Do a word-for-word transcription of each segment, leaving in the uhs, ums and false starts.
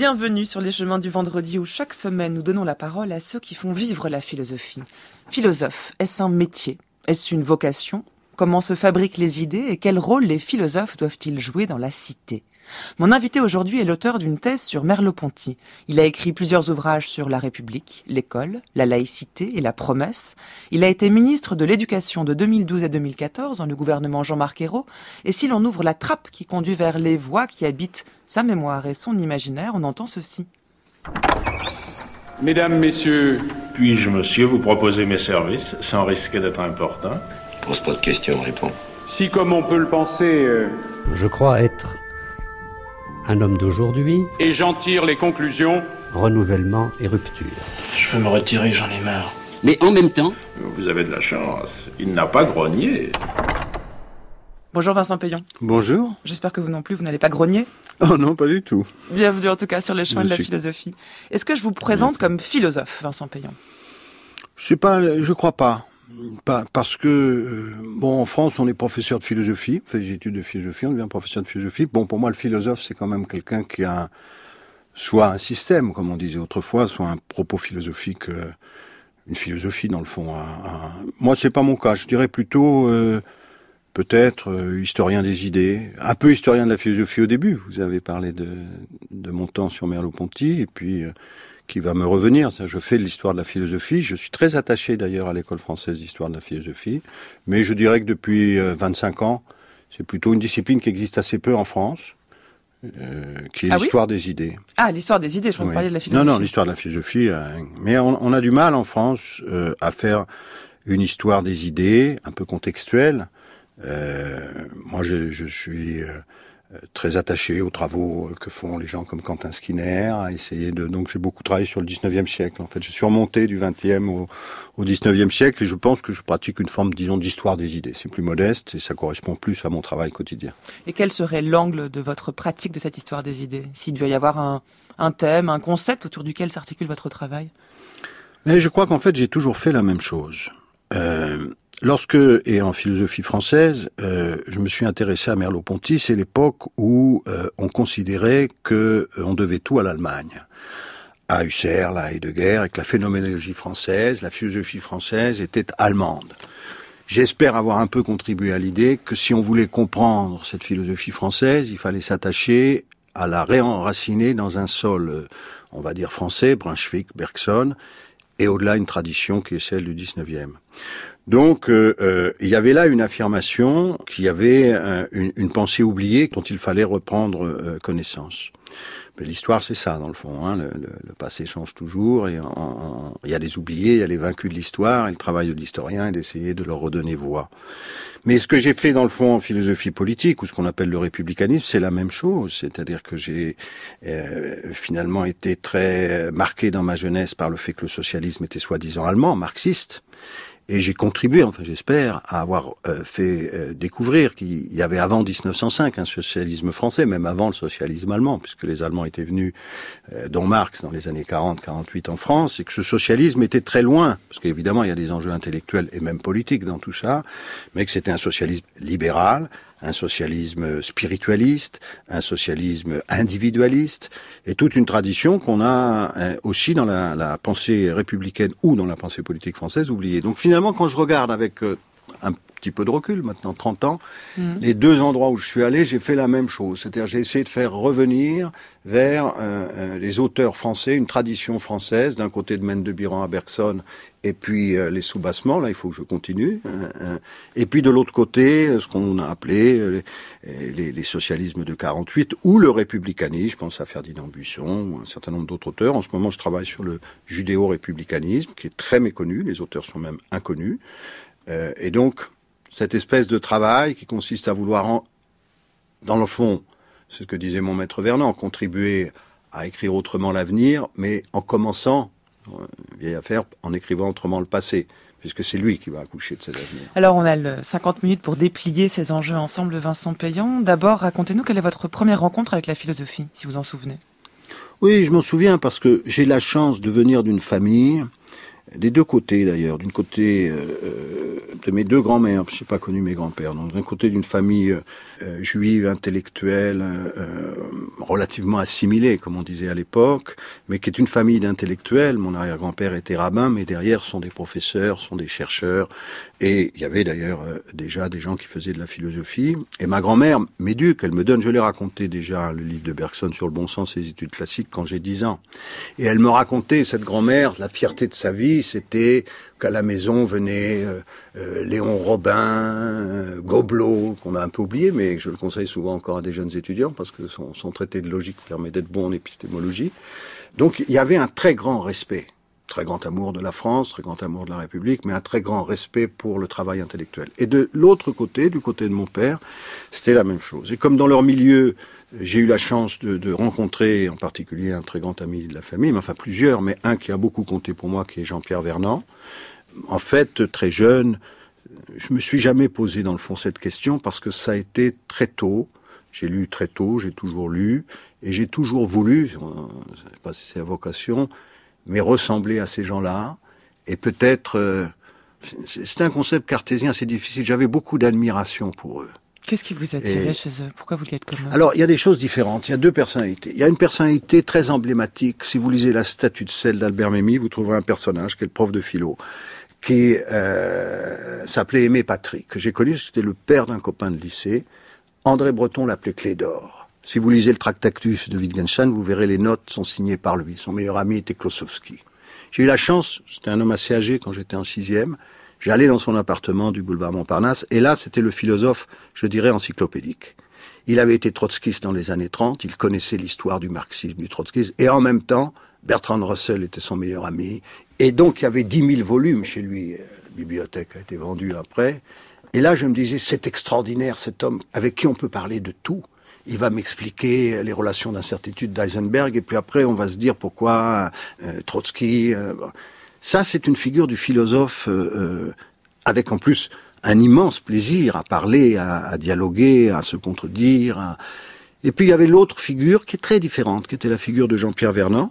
Bienvenue sur les chemins du vendredi où chaque semaine nous donnons la parole à ceux qui font vivre la philosophie. Philosophe, est-ce un métier? Est-ce une vocation? Comment se fabriquent les idées et quel rôle les philosophes doivent-ils jouer dans la cité? Mon invité aujourd'hui est l'auteur d'une thèse sur Merleau-Ponty. Il a écrit plusieurs ouvrages sur la République, l'école, la laïcité et la promesse. Il a été ministre de l'Éducation de deux mille douze à deux mille quatorze dans le gouvernement Jean-Marc Ayrault. Et si l'on ouvre la trappe qui conduit vers les voix qui habitent sa mémoire et son imaginaire, on entend ceci. Mesdames, Messieurs... Puis-je, monsieur, vous proposer mes services, sans risquer d'être important? Pose pas de questions, réponds. Si, comme on peut le penser... Euh... Je crois être un homme d'aujourd'hui. Et j'en tire les conclusions. Renouvellement et rupture. Je veux me retirer, j'en ai marre. Mais en même temps... Vous avez de la chance. Il n'a pas grogné. Bonjour Vincent Payon. Bonjour. J'espère que vous non plus, vous n'allez pas grogner. Oh non, pas du tout. Bienvenue en tout cas sur les chemins je de la suis... philosophie. Est-ce que je vous présente Merci. Comme philosophe, Vincent Payon? Je sais pas, je crois pas. Pas, parce que, euh, bon, en France, on est professeur de philosophie, on fait des études de philosophie, on devient professeur de philosophie. Bon, pour moi, le philosophe, c'est quand même quelqu'un qui a soit un système, comme on disait autrefois, soit un propos philosophique, euh, une philosophie, dans le fond. Un, un... Moi, c'est pas mon cas. Je dirais plutôt, euh, peut-être, euh, historien des idées, un peu historien de la philosophie au début. Vous avez parlé de, de mon temps sur Merleau-Ponty, et puis... Euh, qui va me revenir. Ça, je fais de l'histoire de la philosophie. Je suis très attaché d'ailleurs à l'école française d'histoire de la philosophie. Mais je dirais que depuis vingt-cinq ans, c'est plutôt une discipline qui existe assez peu en France, euh, qui est ah l'histoire oui des idées. Ah, l'histoire des idées, je crois que vous parliez de la philosophie. Non, non, l'histoire de la philosophie. Euh, mais on, on a du mal en France euh, à faire une histoire des idées, un peu contextuelle. Euh, moi, je, je suis... Euh, très attaché aux travaux que font les gens comme Quentin Skinner, à essayer de... Donc j'ai beaucoup travaillé sur le dix-neuvième siècle. En fait, je suis remonté du vingtième au, au dix-neuvième siècle et je pense que je pratique une forme, disons, d'histoire des idées. C'est plus modeste et ça correspond plus à mon travail quotidien. Et quel serait l'angle de votre pratique de cette histoire des idées? S'il devait y avoir un, un thème, un concept autour duquel s'articule votre travail? Mais je crois qu'en fait, j'ai toujours fait la même chose. Euh... Lorsque, et en philosophie française, euh, je me suis intéressé à Merleau-Ponty, c'est l'époque où euh, on considérait que euh, on devait tout à l'Allemagne, à Husserl, à Heidegger, et que la phénoménologie française, la philosophie française était allemande. J'espère avoir un peu contribué à l'idée que si on voulait comprendre cette philosophie française, il fallait s'attacher à la réenraciner dans un sol, on va dire français, Brunswick, Bergson, et au-delà une tradition qui est celle du dix-neuvième. Donc, euh, euh, il y avait là une affirmation qu'il y avait euh, une, une pensée oubliée dont il fallait reprendre euh, connaissance. Mais l'histoire, c'est ça, dans le fond. Hein, le, le, le passé change toujours, et il y a les oubliés, il y a les vaincus de l'histoire, et le travail de l'historien est d'essayer de leur redonner voix. Mais ce que j'ai fait, dans le fond, en philosophie politique, ou ce qu'on appelle le républicanisme, c'est la même chose. C'est-à-dire que j'ai euh, finalement été très marqué dans ma jeunesse par le fait que le socialisme était soi-disant allemand, marxiste. Et j'ai contribué, enfin j'espère, à avoir euh, fait euh, découvrir qu'il y avait avant dix-neuf cent cinq un socialisme français, même avant le socialisme allemand, puisque les Allemands étaient venus, euh, dont Marx, dans les années quarante quarante-huit en France, et que ce socialisme était très loin, parce qu'évidemment il y a des enjeux intellectuels et même politiques dans tout ça, mais que c'était un socialisme libéral, un socialisme spiritualiste, un socialisme individualiste, et toute une tradition qu'on a aussi dans la, la pensée républicaine ou dans la pensée politique française oubliée. Donc finalement, quand je regarde avec un petit peu de recul, maintenant trente ans, mmh. les deux endroits où je suis allé, j'ai fait la même chose. C'est-à-dire j'ai essayé de faire revenir vers euh, les auteurs français, une tradition française, d'un côté de Maine de Biran à Bergson, et puis euh, les soubassements, là il faut que je continue, hein, hein. Et puis de l'autre côté, ce qu'on a appelé euh, les, les socialismes de quarante-huit, ou le républicanisme, je pense à Ferdinand Buisson, ou un certain nombre d'autres auteurs. En ce moment, je travaille sur le judéo-républicanisme, qui est très méconnu, les auteurs sont même inconnus. Euh, et donc, cette espèce de travail qui consiste à vouloir, en, dans le fond, c'est ce que disait mon maître Vernon, contribuer à écrire autrement l'avenir, mais en commençant, vieille affaire, en écrivant autrement le passé, puisque c'est lui qui va accoucher de cet avenir. Alors, on a le cinquante minutes pour déplier ces enjeux ensemble, Vincent Payon. D'abord, racontez-nous quelle est votre première rencontre avec la philosophie, si vous en souvenez. Oui, je m'en souviens, parce que j'ai la chance de venir d'une famille des deux côtés d'ailleurs, d'une côté euh, de mes deux grands-mères, je n'ai pas connu mes grands-pères, donc d'un côté d'une famille euh, juive, intellectuelle, euh, relativement assimilée, comme on disait à l'époque, mais qui est une famille d'intellectuels. Mon arrière-grand-père était rabbin, mais derrière sont des professeurs, sont des chercheurs, et il y avait d'ailleurs euh, déjà des gens qui faisaient de la philosophie. Et ma grand-mère m'éduque, elle me donne, je l'ai raconté déjà, le livre de Bergson sur le bon sens et les études classiques quand j'ai dix ans. Et elle me racontait, cette grand-mère, la fierté de sa vie, c'était qu'à la maison venaient euh, euh, Léon Robin, euh, Gobelot, qu'on a un peu oublié, mais je le conseille souvent encore à des jeunes étudiants, parce que son, son traité de logique permet d'être bon en épistémologie. Donc il y avait un très grand respect, très grand amour de la France, très grand amour de la République, mais un très grand respect pour le travail intellectuel. Et de l'autre côté, du côté de mon père, c'était la même chose. Et comme dans leur milieu, j'ai eu la chance de, de rencontrer en particulier un très grand ami de la famille, mais enfin plusieurs, mais un qui a beaucoup compté pour moi, qui est Jean-Pierre Vernant. En fait, très jeune, je me suis jamais posé dans le fond cette question parce que ça a été très tôt. J'ai lu très tôt, j'ai toujours lu, et j'ai toujours voulu, je ne sais pas si c'est la vocation, mais ressembler à ces gens-là, et peut-être, euh, c'est un concept cartésien, c'est difficile, j'avais beaucoup d'admiration pour eux. Qu'est-ce qui vous attirait Et... chez eux? Pourquoi vous vouliez être comme eux? Alors, il y a des choses différentes. Il y a deux personnalités. Il y a une personnalité très emblématique. Si vous lisez La statue de sel d'Albert Memmi, vous trouverez un personnage qui est le prof de philo, qui euh, s'appelait Aimé Patrick, que j'ai connu, c'était le père d'un copain de lycée. André Breton l'appelait Clé d'or. Si vous lisez le Tractatus de Wittgenstein, vous verrez les notes sont signées par lui. Son meilleur ami était Klossowski. J'ai eu la chance, c'était un homme assez âgé quand j'étais en sixième, j'allais dans son appartement du boulevard Montparnasse, et là, c'était le philosophe, je dirais, encyclopédique. Il avait été trotskiste dans les années trente, il connaissait l'histoire du marxisme, du trotskisme, et en même temps, Bertrand Russell était son meilleur ami, et donc il y avait dix mille volumes chez lui, la bibliothèque a été vendue après, et là, je me disais, c'est extraordinaire, cet homme avec qui on peut parler de tout. Il va m'expliquer les relations d'incertitude d'Heisenberg, et puis après, on va se dire pourquoi euh, Trotsky... Euh, Ça, c'est une figure du philosophe euh, avec en plus un immense plaisir à parler, à, à dialoguer, à se contredire. À... Et puis il y avait l'autre figure qui est très différente, qui était la figure de Jean-Pierre Vernant,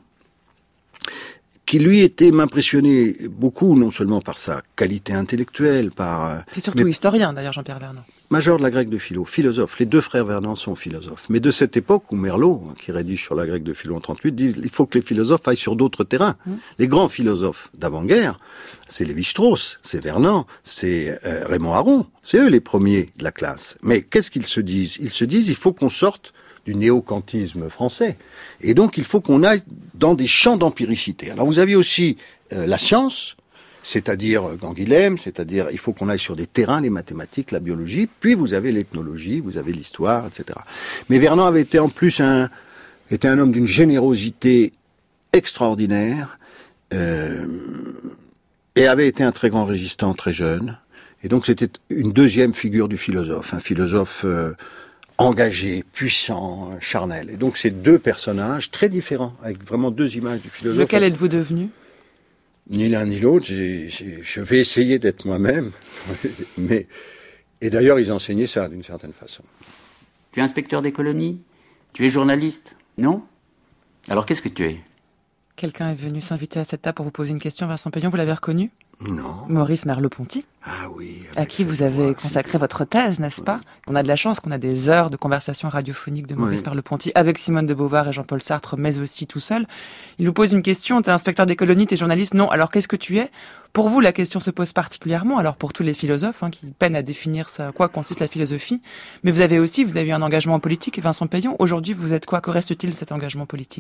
qui lui était m'impressionnait beaucoup, non seulement par sa qualité intellectuelle, par... C'est surtout mais... historien d'ailleurs, Jean-Pierre Vernant. Major de la grecque de philo, philosophe. Les deux frères Vernant sont philosophes. Mais de cette époque où Merleau, qui rédige sur la grecque de philo en trente-huit, dit il faut que les philosophes aillent sur d'autres terrains. Mmh. Les grands philosophes d'avant-guerre, c'est Lévi-Strauss, c'est Vernant, c'est euh, Raymond Aron. C'est eux les premiers de la classe. Mais qu'est-ce qu'ils se disent? Ils se disent il faut qu'on sorte du néo-kantisme français. Et donc il faut qu'on aille dans des champs d'empiricité. Alors vous aviez aussi euh, la science, c'est-à-dire Canguilhem, c'est-à-dire il faut qu'on aille sur des terrains, les mathématiques, la biologie, puis vous avez l'ethnologie, vous avez l'histoire, et cetera. Mais Vernant avait été en plus un, était un homme d'une générosité extraordinaire, euh, et avait été un très grand résistant très jeune. Et donc c'était une deuxième figure du philosophe, un philosophe euh, engagé, puissant, charnel. Et donc ces deux personnages très différents, avec vraiment deux images du philosophe. Lequel êtes-vous devenu ? Ni l'un ni l'autre, j'ai, j'ai, je vais essayer d'être moi-même. Mais, et d'ailleurs, ils enseignaient ça d'une certaine façon. Tu es inspecteur des colonies ? Tu es journaliste ? Non ? Alors qu'est-ce que tu es ? Quelqu'un est venu s'inviter à cette table pour vous poser une question, Vincent Payon, vous l'avez reconnu ? Non. Maurice Merleau-Ponty. Ah oui. À qui vous avez consacré votre thèse, n'est-ce pas ? On a de la chance qu'on a des heures de conversation radiophonique de Maurice oui. Merleau-Ponty avec Simone de Beauvoir et Jean-Paul Sartre, mais aussi tout seul. Il vous pose une question, t'es inspecteur des colonies, t'es journaliste ? Non, alors qu'est-ce que tu es ? Pour vous, la question se pose particulièrement, alors pour tous les philosophes hein, qui peinent à définir ça, quoi consiste la philosophie. Mais vous avez aussi, vous avez eu un engagement politique, Vincent Payon. Aujourd'hui, vous êtes quoi ? Que reste-t-il de cet engagement politique ?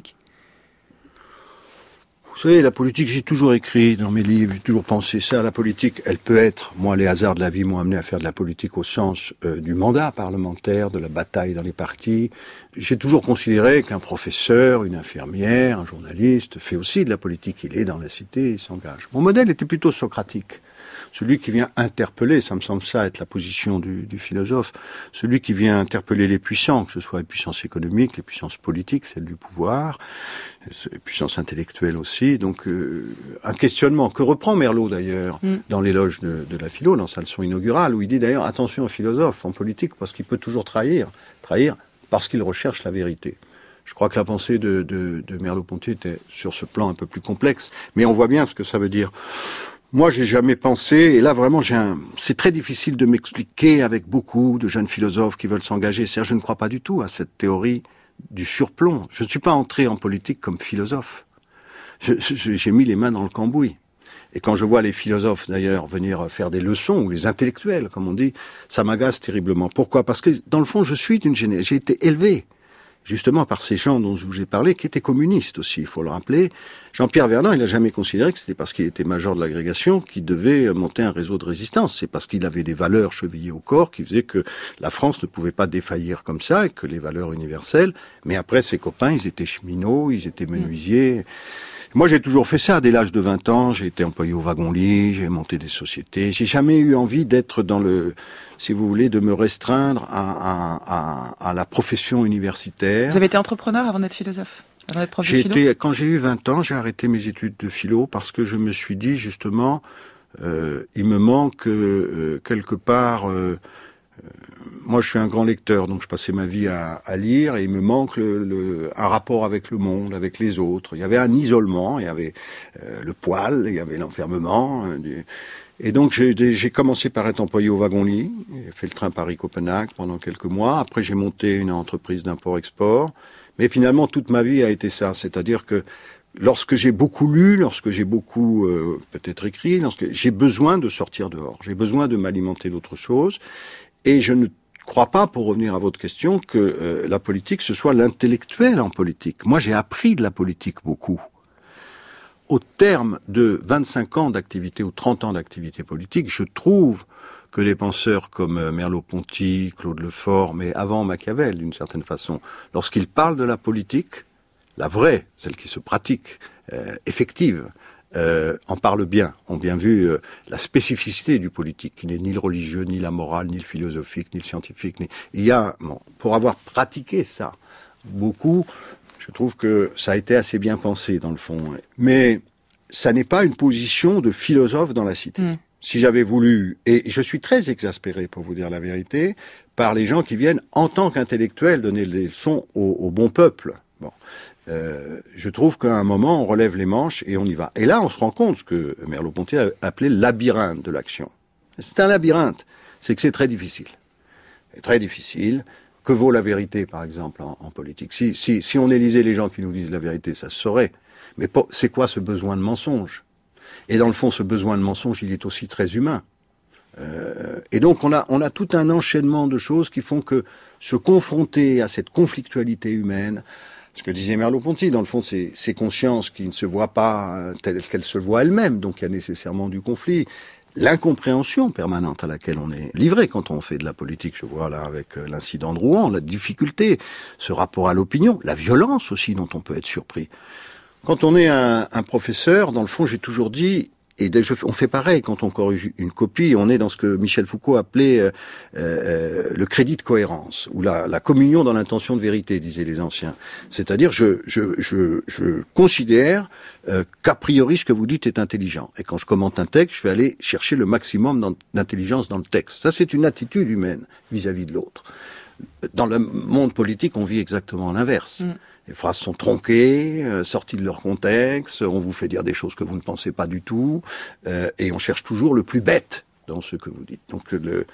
Vous savez, la politique, j'ai toujours écrit dans mes livres, j'ai toujours pensé ça. La politique, elle peut être, moi, les hasards de la vie m'ont amené à faire de la politique au sens euh, du mandat parlementaire, de la bataille dans les partis. J'ai toujours considéré qu'un professeur, une infirmière, un journaliste fait aussi de la politique. Il est dans la cité, il s'engage. Mon modèle était plutôt socratique. Celui qui vient interpeller, ça me semble ça être la position du, du philosophe, celui qui vient interpeller les puissants, que ce soit les puissances économiques, les puissances politiques, celles du pouvoir, les puissances intellectuelles aussi. Donc euh, un questionnement que reprend Merleau d'ailleurs mm. dans l'éloge de, de la philo, dans sa leçon inaugurale, où il dit d'ailleurs attention aux philosophes en politique parce qu'il peut toujours trahir, trahir parce qu'il recherche la vérité. Je crois que la pensée de, de, de Merleau-Ponty était sur ce plan un peu plus complexe, mais on voit bien ce que ça veut dire. Moi, j'ai jamais pensé, et là vraiment, j'ai un... c'est très difficile de m'expliquer avec beaucoup de jeunes philosophes qui veulent s'engager. C'est-à-dire, je ne crois pas du tout à cette théorie du surplomb. Je ne suis pas entré en politique comme philosophe. Je, je, j'ai mis les mains dans le cambouis. Et quand je vois les philosophes, d'ailleurs, venir faire des leçons, ou les intellectuels, comme on dit, ça m'agace terriblement. Pourquoi ? Parce que, dans le fond, je suis d'une génération... J'ai été élevé, justement, par ces gens dont je vous ai parlé, qui étaient communistes aussi, il faut le rappeler. Jean-Pierre Vernant, il n'a jamais considéré que c'était parce qu'il était major de l'agrégation qu'il devait monter un réseau de résistance. C'est parce qu'il avait des valeurs chevillées au corps qui faisaient que la France ne pouvait pas défaillir comme ça, et que les valeurs universelles... Mais après, ses copains, ils étaient cheminots, ils étaient menuisiers... Mmh. Moi, j'ai toujours fait ça. Dès l'âge de vingt ans, j'ai été employé au wagon-lit, j'ai monté des sociétés. J'ai jamais eu envie d'être dans le, si vous voulez, de me restreindre à, à, à, à la profession universitaire. Vous avez été entrepreneur avant d'être philosophe, avant d'être prof de j'ai philo été, Quand j'ai eu vingt ans, j'ai arrêté mes études de philo parce que je me suis dit, justement, euh, il me manque euh, quelque part... Euh, Euh, moi, je suis un grand lecteur, donc je passais ma vie à, à lire, et il me manque le, le, un rapport avec le monde, avec les autres. Il y avait un isolement, il y avait euh, le poil, il y avait l'enfermement. Euh, du... Et donc, j'ai, j'ai commencé par être employé au wagon-lit. J'ai fait le train Paris-Copenhague pendant quelques mois. Après, j'ai monté une entreprise d'import-export. Mais finalement, toute ma vie a été ça. C'est-à-dire que lorsque j'ai beaucoup lu, lorsque j'ai beaucoup euh, peut-être écrit, lorsque j'ai besoin de sortir dehors. J'ai besoin de m'alimenter d'autre chose. Et je ne crois pas, pour revenir à votre question, que euh, la politique, ce soit l'intellectuel en politique. Moi, j'ai appris de la politique beaucoup. Au terme de vingt-cinq ans d'activité ou trente ans d'activité politique, je trouve que des penseurs comme Merleau-Ponty, Claude Lefort, mais avant Machiavel, d'une certaine façon, lorsqu'ils parlent de la politique, la vraie, celle qui se pratique, euh, effective, Euh, en parlent bien, ont bien vu euh, la spécificité du politique, qui n'est ni le religieux, ni la morale, ni le philosophique, ni le scientifique. Ni... Il y a, bon, pour avoir pratiqué ça, beaucoup, je trouve que ça a été assez bien pensé, dans le fond. Mais ça n'est pas une position de philosophe dans la cité. Mmh. Si j'avais voulu, et je suis très exaspéré, pour vous dire la vérité, par les gens qui viennent, en tant qu'intellectuels, donner des leçons au, au bon peuple. Bon. Euh, je trouve qu'à un moment, on relève les manches et on y va. Et là, on se rend compte ce que Merleau-Ponty a appelé le labyrinthe de l'action. C'est un labyrinthe. C'est que c'est très difficile. C'est très difficile. Que vaut la vérité, par exemple, en, en politique ? Si, si, si on élisait les gens qui nous disent la vérité, ça se saurait. Mais po- c'est quoi ce besoin de mensonge ? Et dans le fond, ce besoin de mensonge, il est aussi très humain. Euh, et donc, on a, on a tout un enchaînement de choses qui font que se confronter à cette conflictualité humaine, ce que disait Merleau-Ponty, dans le fond, c'est ces consciences qui ne se voient pas telles qu'elles se voient elles-mêmes, donc il y a nécessairement du conflit. L'incompréhension permanente à laquelle on est livré quand on fait de la politique, je vois là avec l'incident de Rouen, la difficulté, ce rapport à l'opinion, la violence aussi dont on peut être surpris. Quand on est un, un professeur, dans le fond, j'ai toujours dit, et on fait pareil quand on corrige une copie, on est dans ce que Michel Foucault appelait euh, euh, le crédit de cohérence, ou la, la communion dans l'intention de vérité, disaient les anciens. C'est-à-dire, je, je, je, je considère euh, qu'a priori ce que vous dites est intelligent. Et quand je commente un texte, je vais aller chercher le maximum d'intelligence dans le texte. Ça, c'est une attitude humaine vis-à-vis de l'autre. Dans le monde politique, on vit exactement l'inverse. Mmh. Les phrases sont tronquées, euh, sorties de leur contexte, on vous fait dire des choses que vous ne pensez pas du tout, euh, et on cherche toujours le plus bête dans ce que vous dites. Donc, le...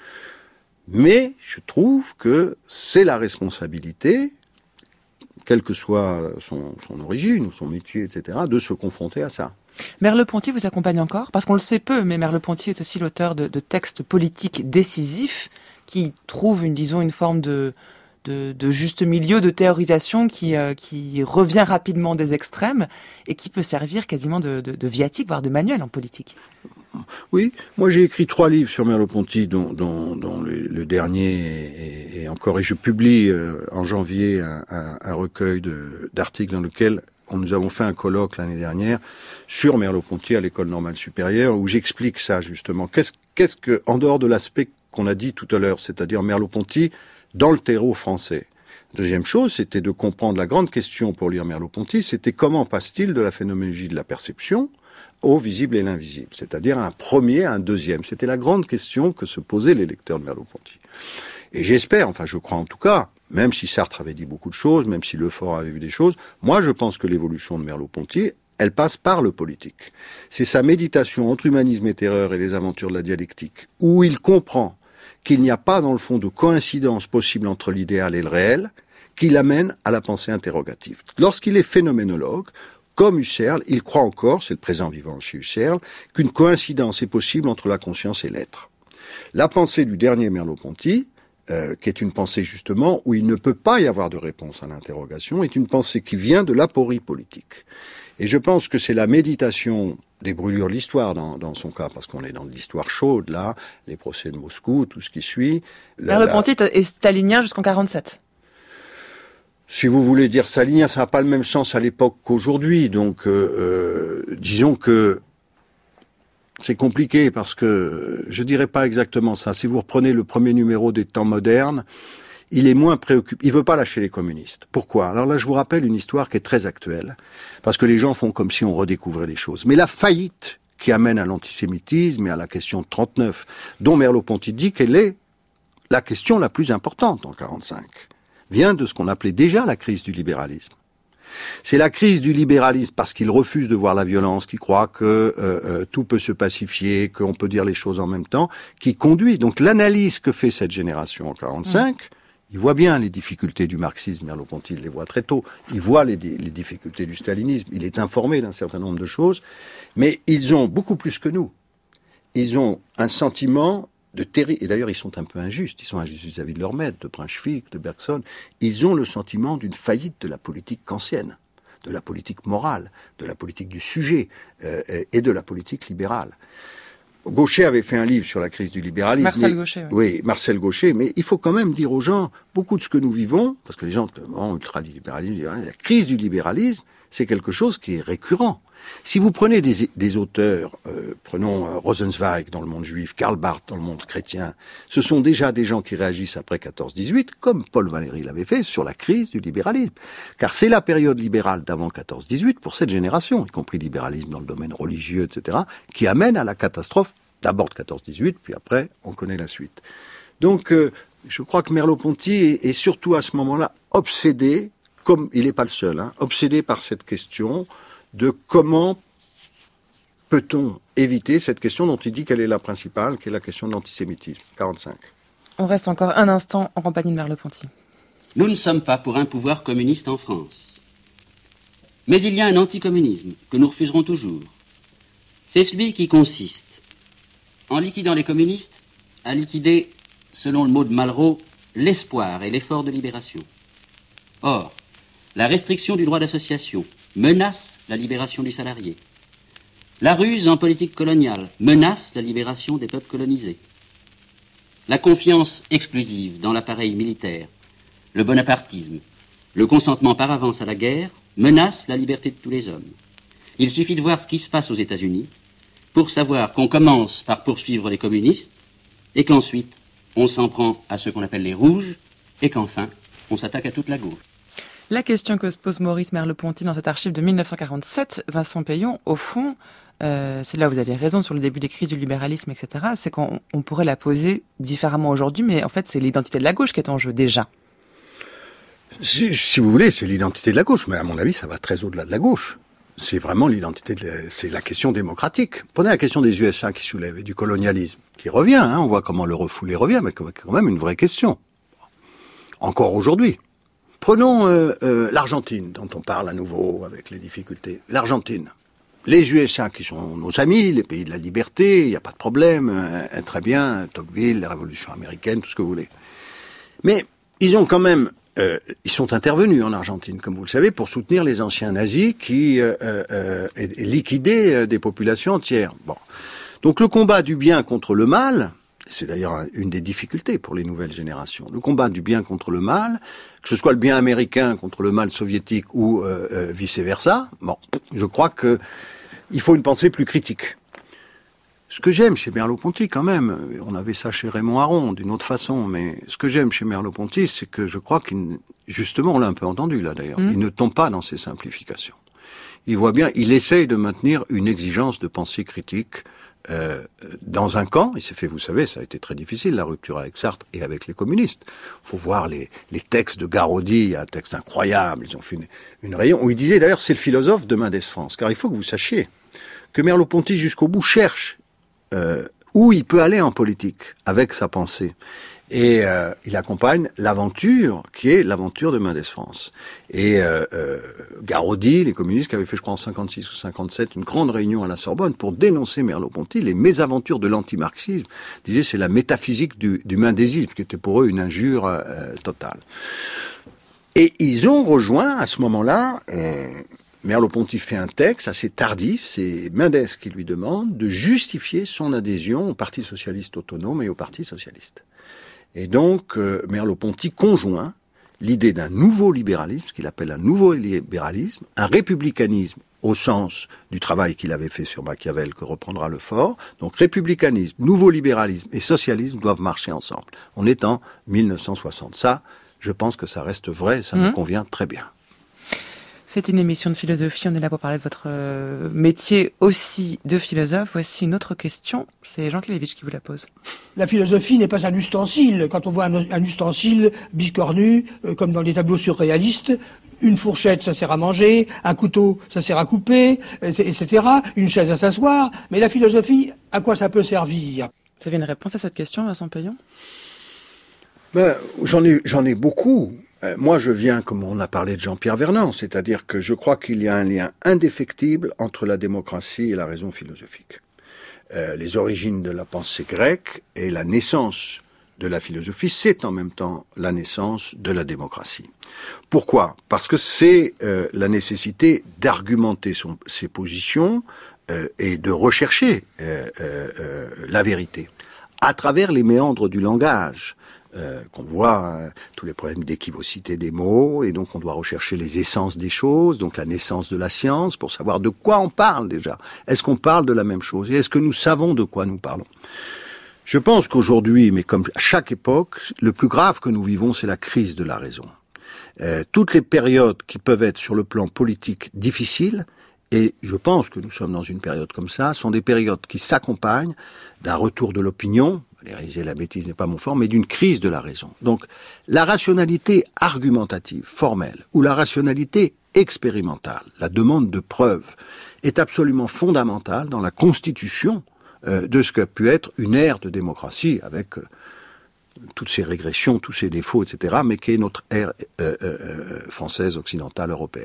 Mais je trouve que c'est la responsabilité, quelle que soit son, son origine ou son métier, et cetera, de se confronter à ça. Merleau-Ponty vous accompagne encore ? Parce qu'on le sait peu, mais Merleau-Ponty est aussi l'auteur de, de textes politiques décisifs qui trouvent, une, disons, une forme de... De, de juste milieu, de théorisation qui, euh, qui revient rapidement des extrêmes et qui peut servir quasiment de, de, de viatique, voire de manuel en politique. Oui, moi j'ai écrit trois livres sur Merleau-Ponty, dont, dont, dont le, le dernier est, est encore, et je publie euh, en janvier un, un, un recueil de, d'articles dans lequel on, nous avons fait un colloque l'année dernière sur Merleau-Ponty à l'École normale supérieure, où j'explique ça justement. Qu'est-ce, qu'est-ce que, en dehors de l'aspect qu'on a dit tout à l'heure, c'est-à-dire Merleau-Ponty dans le terreau français. Deuxième chose, c'était de comprendre la grande question pour lire Merleau-Ponty, c'était comment passe-t-il de la phénoménologie de la perception au visible et l'invisible, c'est-à-dire un premier, un deuxième. C'était la grande question que se posaient les lecteurs de Merleau-Ponty. Et j'espère, enfin je crois en tout cas, même si Sartre avait dit beaucoup de choses, même si Lefort avait vu des choses, moi je pense que l'évolution de Merleau-Ponty, elle passe par le politique. C'est sa méditation entre humanisme et terreur et les aventures de la dialectique, où il comprend qu'il n'y a pas dans le fond de coïncidence possible entre l'idéal et le réel, qui l'amène à la pensée interrogative. Lorsqu'il est phénoménologue, comme Husserl, il croit encore, c'est le présent vivant chez Husserl, qu'une coïncidence est possible entre la conscience et l'être. La pensée du dernier Merleau-Ponty, euh, qui est une pensée justement où il ne peut pas y avoir de réponse à l'interrogation, est une pensée qui vient de l'aporie politique. Et je pense que c'est la méditation des brûlures de l'histoire dans, dans son cas, parce qu'on est dans de l'histoire chaude, là, les procès de Moscou, tout ce qui suit. Merleau-Ponty la... est stalinien jusqu'en quarante-sept. Si vous voulez dire stalinien, ça n'a pas le même sens à l'époque qu'aujourd'hui. Donc, euh, euh, disons que c'est compliqué parce que je dirais pas exactement ça. Si vous reprenez le premier numéro des Temps modernes, il est moins préoccupé. Il veut pas lâcher les communistes. Pourquoi? Alors là, je vous rappelle une histoire qui est très actuelle, parce que les gens font comme si on redécouvrait les choses. Mais la faillite qui amène à l'antisémitisme et à la question de trente-neuf, dont Merleau-Ponty dit qu'elle est la question la plus importante en quarante-cinq, vient de ce qu'on appelait déjà la crise du libéralisme. C'est la crise du libéralisme parce qu'il refuse de voir la violence, qui croit que euh, euh, tout peut se pacifier, qu'on peut dire les choses en même temps, qui conduit. Donc l'analyse que fait cette génération en quarante-cinq, mmh. il voit bien les difficultés du marxisme, Merleau-Ponty les voit très tôt, il voit les, les difficultés du stalinisme, il est informé d'un certain nombre de choses, mais ils ont beaucoup plus que nous. Ils ont un sentiment de terrible, et d'ailleurs ils sont un peu injustes, ils sont injustes vis-à-vis de leur maître, de Brunswick, de Bergson, ils ont le sentiment d'une faillite de la politique kantienne, de la politique morale, de la politique du sujet, euh, et de la politique libérale. Gaucher avait fait un livre sur la crise du libéralisme. Marcel mais, Gaucher. Oui. oui, Marcel Gaucher, mais il faut quand même dire aux gens, beaucoup de ce que nous vivons, parce que les gens, oh, ultra-libéralisme, la crise du libéralisme, c'est quelque chose qui est récurrent. Si vous prenez des, des auteurs, euh, prenons euh, Rosenzweig dans le monde juif, Karl Barth dans le monde chrétien, ce sont déjà des gens qui réagissent après quatorze dix-huit, comme Paul Valéry l'avait fait, sur la crise du libéralisme. Car c'est la période libérale d'avant quatorze dix-huit pour cette génération, y compris libéralisme dans le domaine religieux, et cetera, qui amène à la catastrophe d'abord de quatorze dix-huit, puis après, on connaît la suite. Donc, euh, je crois que Merleau-Ponty est, est surtout à ce moment-là obsédé, comme il n'est pas le seul, hein, obsédé par cette question de comment peut-on éviter cette question dont il dit qu'elle est la principale, qui est la question de l'antisémitisme, quarante-cinq. On reste encore un instant en compagnie de Merleau-Ponty. Nous ne sommes pas pour un pouvoir communiste en France. Mais il y a un anticommunisme que nous refuserons toujours. C'est celui qui consiste, en liquidant les communistes, à liquider, selon le mot de Malraux, l'espoir et l'effort de libération. Or, la restriction du droit d'association menace la libération du salarié. La ruse en politique coloniale menace la libération des peuples colonisés. La confiance exclusive dans l'appareil militaire, le bonapartisme, le consentement par avance à la guerre menacent la liberté de tous les hommes. Il suffit de voir ce qui se passe aux États-Unis pour savoir qu'on commence par poursuivre les communistes et qu'ensuite on s'en prend à ceux qu'on appelle les rouges et qu'enfin on s'attaque à toute la gauche. La question que se pose Maurice Merleau-Ponty dans cet archive de mille neuf cent quarante-sept, Vincent Payon, au fond, euh, c'est là où vous avez raison sur le début des crises du libéralisme, et cetera, c'est qu'on on pourrait la poser différemment aujourd'hui, mais en fait c'est l'identité de la gauche qui est en jeu déjà. Si, si vous voulez, c'est l'identité de la gauche, mais à mon avis ça va très au-delà de la gauche. C'est vraiment l'identité, de la, c'est la question démocratique. Prenez la question des U S A qui soulève, et du colonialisme, qui revient, hein, on voit comment le refoulé revient, mais quand même une vraie question. Encore aujourd'hui. Prenons euh, euh, l'Argentine, dont on parle à nouveau avec les difficultés. L'Argentine. Les U S A qui sont nos amis, les pays de la liberté, il n'y a pas de problème, euh, très bien, Tocqueville, la Révolution américaine, tout ce que vous voulez. Mais ils ont quand même, euh, ils sont intervenus en Argentine, comme vous le savez, pour soutenir les anciens nazis qui euh, euh, et, et liquidaient des populations entières. Bon. Donc le combat du bien contre le mal, c'est d'ailleurs une des difficultés pour les nouvelles générations. Le combat du bien contre le mal, que ce soit le bien américain contre le mal soviétique ou euh, euh, vice-versa, bon, je crois que il faut une pensée plus critique. Ce que j'aime chez Merleau-Ponty, quand même, on avait ça chez Raymond Aron d'une autre façon, mais ce que j'aime chez Merleau-Ponty, c'est que je crois qu'il, justement, on l'a un peu entendu là d'ailleurs, mmh. il ne tombe pas dans ses simplifications. Il voit bien, il essaye de maintenir une exigence de pensée critique euh, dans un camp. Il s'est fait, vous savez, ça a été très difficile, la rupture avec Sartre et avec les communistes. Il faut voir les, les textes de Garaudy, il y a un texte incroyable, ils ont fait une, une rayon, où il disait, d'ailleurs, c'est le philosophe de Mendès France, car il faut que vous sachiez que Merleau-Ponty, jusqu'au bout, cherche euh, où il peut aller en politique, avec sa pensée. Et euh, il accompagne l'aventure qui est l'aventure de Mendès France. Et euh, euh, Garaudy, les communistes qui avaient fait, je crois, en cinquante-six ou cinquante-sept, une grande réunion à la Sorbonne pour dénoncer Merleau-Ponty, les mésaventures de l'antimarxisme. Ils disaient c'est la métaphysique du, du mendésisme, qui était pour eux une injure euh, totale. Et ils ont rejoint à ce moment-là... Euh, Merleau-Ponty fait un texte assez tardif, c'est Mendès qui lui demande de justifier son adhésion au Parti socialiste autonome et au Parti socialiste. Et donc, euh, Merleau-Ponty conjoint l'idée d'un nouveau libéralisme, ce qu'il appelle un nouveau libéralisme, un républicanisme au sens du travail qu'il avait fait sur Machiavel, que reprendra Lefort. Donc, républicanisme, nouveau libéralisme et socialisme doivent marcher ensemble. On est en mille neuf cent soixante. Ça, je pense que ça reste vrai, ça mmh. me convient très bien. C'est une émission de philosophie, on est là pour parler de votre métier aussi de philosophe. Voici une autre question, c'est Jean Kelevitch qui vous la pose. La philosophie n'est pas un ustensile. Quand on voit un, un ustensile biscornu, euh, comme dans les tableaux surréalistes, une fourchette, ça sert à manger, un couteau, ça sert à couper, et cetera, une chaise à s'asseoir. Mais la philosophie, à quoi ça peut servir ? Vous avez une réponse à cette question, Vincent Payon ? Ben, j'en ai, j'en ai beaucoup. Euh, moi, je viens, comme on a parlé de Jean-Pierre Vernant, c'est-à-dire que je crois qu'il y a un lien indéfectible entre la démocratie et la raison philosophique. Euh, les origines de la pensée grecque et la naissance de la philosophie, c'est en même temps la naissance de la démocratie. Pourquoi ? Parce que c'est euh, la nécessité d'argumenter son, ses positions euh, et de rechercher euh, euh, la vérité à travers les méandres du langage. Euh, qu'on voit euh, tous les problèmes d'équivocité des mots, et donc on doit rechercher les essences des choses, donc la naissance de la science, pour savoir de quoi on parle déjà. Est-ce qu'on parle de la même chose ? Et est-ce que nous savons de quoi nous parlons ? Je pense qu'aujourd'hui, mais comme à chaque époque, le plus grave que nous vivons, c'est la crise de la raison. Euh, toutes les périodes qui peuvent être sur le plan politique difficiles, et je pense que nous sommes dans une période comme ça, sont des périodes qui s'accompagnent d'un retour de l'opinion, réaliser la bêtise n'est pas mon fort, mais d'une crise de la raison. Donc, la rationalité argumentative, formelle, ou la rationalité expérimentale, la demande de preuves, est absolument fondamentale dans la constitution euh, de ce qu'a pu être une ère de démocratie, avec euh, toutes ses régressions, tous ses défauts, et cetera, mais qui est notre ère euh, euh, française, occidentale, européenne.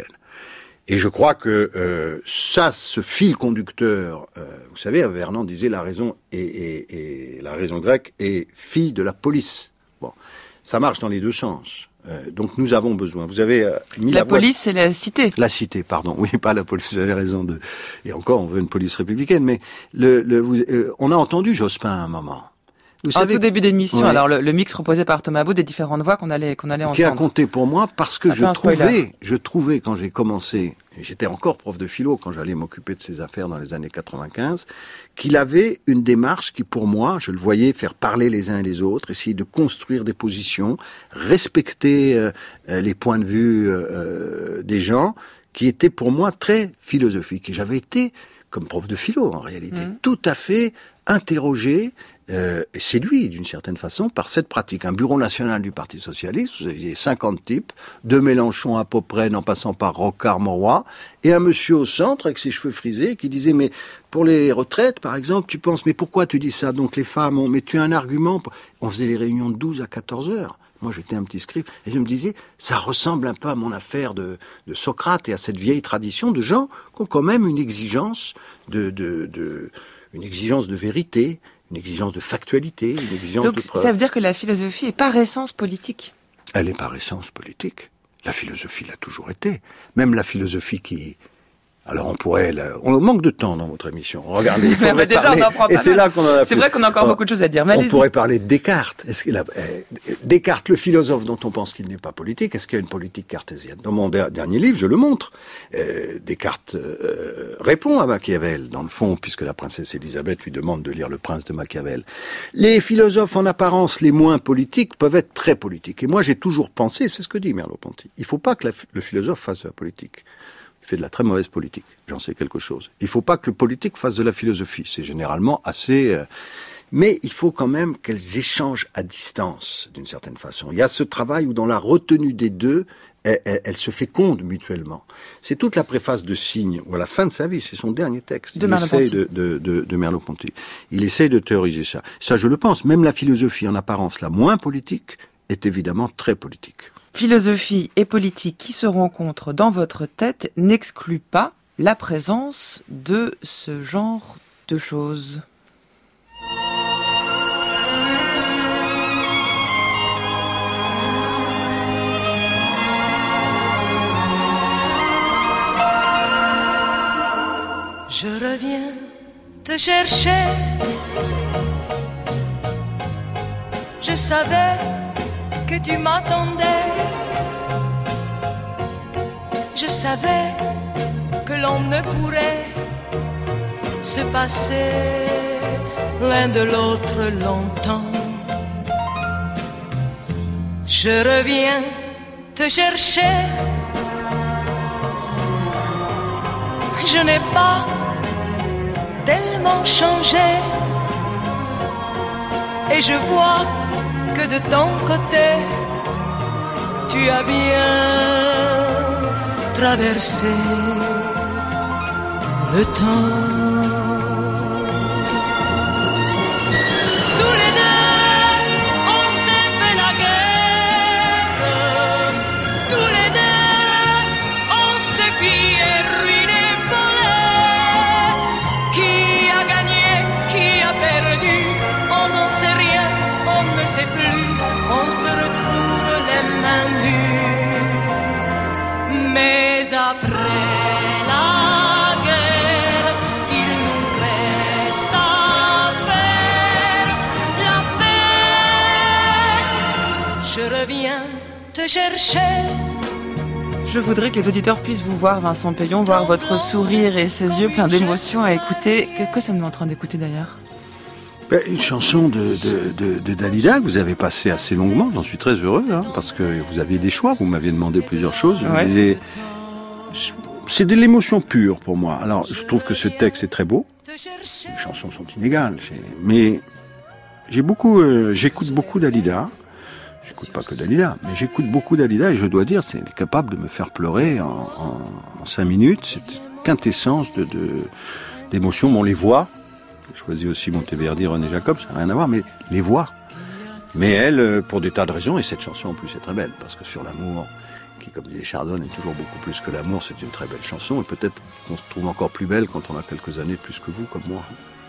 Et je crois que euh, ça, ce fil conducteur, euh, vous savez, Vernant disait la raison est, est, est la raison grecque est fille de la police. Bon, ça marche dans les deux sens. Euh, donc nous avons besoin. Vous avez euh, mis la, la police, voix... c'est la cité. La cité, pardon. Oui, pas la police. Vous avez raison de. Et encore, on veut une police républicaine. Mais le, le, vous, euh, on a entendu Jospin à un moment. Vous en savez, tout début d'émission, ouais. Alors le, le mix proposé par Thomas Baud des différentes voix qu'on allait qu'on allait qui entendre. Qui a compté pour moi parce que je trouvais, je trouvais quand j'ai commencé, j'étais encore prof de philo quand j'allais m'occuper de ces affaires dans les années quatre-vingt-quinze, qu'il avait une démarche qui pour moi, je le voyais faire parler les uns et les autres, essayer de construire des positions, respecter euh, les points de vue euh, des gens, qui était pour moi très philosophique. Et j'avais été, comme prof de philo en réalité, mmh. tout à fait interrogé, Euh, séduit d'une certaine façon par cette pratique. Un bureau national du Parti socialiste, vous aviez cinquante types, de Mélenchon à peu près, en passant par Rocard Mauroy, et un monsieur au centre avec ses cheveux frisés qui disait mais pour les retraites par exemple, tu penses mais pourquoi tu dis ça ? Donc les femmes ont, mais tu as un argument pour... On faisait des réunions de douze à quatorze heures. Moi, j'étais un petit scribe, et je me disais, ça ressemble un peu à mon affaire de, de Socrate et à cette vieille tradition de gens qui ont quand même une exigence de, de, de une exigence de vérité, une exigence de factualité, une exigence Donc, de preuve. Ça veut dire que la philosophie est par essence politique. Elle est par essence politique. La philosophie l'a toujours été. Même la philosophie qui... Alors on pourrait... La... On manque de temps dans votre émission. Regardez, il faudrait déjà, parler... on en prend pas Et c'est mal. là qu'on en a C'est plus. vrai qu'on a encore on... beaucoup de choses à dire. Mais on allez-y. pourrait parler de Descartes. Est-ce qu'il a... Descartes, le philosophe dont on pense qu'il n'est pas politique, est-ce qu'il y a une politique cartésienne ? Dans mon dernier livre, je le montre. Euh, Descartes euh, répond à Machiavel, dans le fond, puisque la princesse Élisabeth lui demande de lire Le Prince de Machiavel. Les philosophes en apparence les moins politiques peuvent être très politiques. Et moi, j'ai toujours pensé, c'est ce que dit Merleau-Ponty, il ne faut pas que la, le philosophe fasse de la politique. il fait de la très mauvaise politique. J'en sais quelque chose. Il ne faut pas que le politique fasse de la philosophie. C'est généralement assez... Euh, mais il faut quand même qu'elles échangent à distance, d'une certaine façon. Il y a ce travail où, dans la retenue des deux, elle, elle, elle se féconde mutuellement. C'est toute la préface de Cygne, où à la fin de sa vie, c'est son dernier texte, de il essaye de, de, de, de Merleau-Ponty. Il essaye de théoriser ça. Ça, je le pense. Même la philosophie, en apparence la moins politique, est évidemment très politique. Philosophie et politique qui se rencontrent dans votre tête n'exclut pas la présence de ce genre de choses. Je reviens te chercher. Je savais que tu m'attendais. Je savais que l'on ne pourrait se passer l'un de l'autre longtemps. Je reviens te chercher. Je n'ai pas tellement changé. Et je vois que de ton côté, tu as bien traversé le temps. Tous les deux, on s'est fait la guerre. Tous les deux, on s'est pillé, ruiné, volé. Qui a gagné, qui a perdu, on n'en sait rien, on ne sait plus. On se retrouve les mains nues. Mais après la guerre, il nous reste à faire la paix. Je reviens te chercher. Je voudrais que les auditeurs puissent vous voir, Vincent Peillon, voir votre sourire et ses yeux pleins d'émotion à écouter. Que, que sommes-nous en train d'écouter d'ailleurs ? Ben, une chanson de, de, de, de Dalida que vous avez passée assez longuement, j'en suis très heureux, hein, parce que vous aviez des choix, vous m'aviez demandé plusieurs choses. Je ouais. me disais, c'est de l'émotion pure pour moi. Alors, je trouve que ce texte est très beau, les chansons sont inégales, mais j'ai beaucoup, euh, j'écoute beaucoup Dalida. J'écoute pas que Dalida, mais j'écoute beaucoup Dalida et je dois dire, c'est capable de me faire pleurer en, en, en cinq minutes. C'est quintessence de, de, d'émotion. Bon, les voix. J'ai choisi aussi Monteverdi, René Jacobs, ça n'a rien à voir, mais les voix. Mais elle, pour des tas de raisons, et cette chanson en plus est très belle, parce que sur l'amour, qui comme disait Chardon, est toujours beaucoup plus que l'amour, c'est une très belle chanson, et peut-être qu'on se trouve encore plus belle quand on a quelques années plus que vous, comme moi.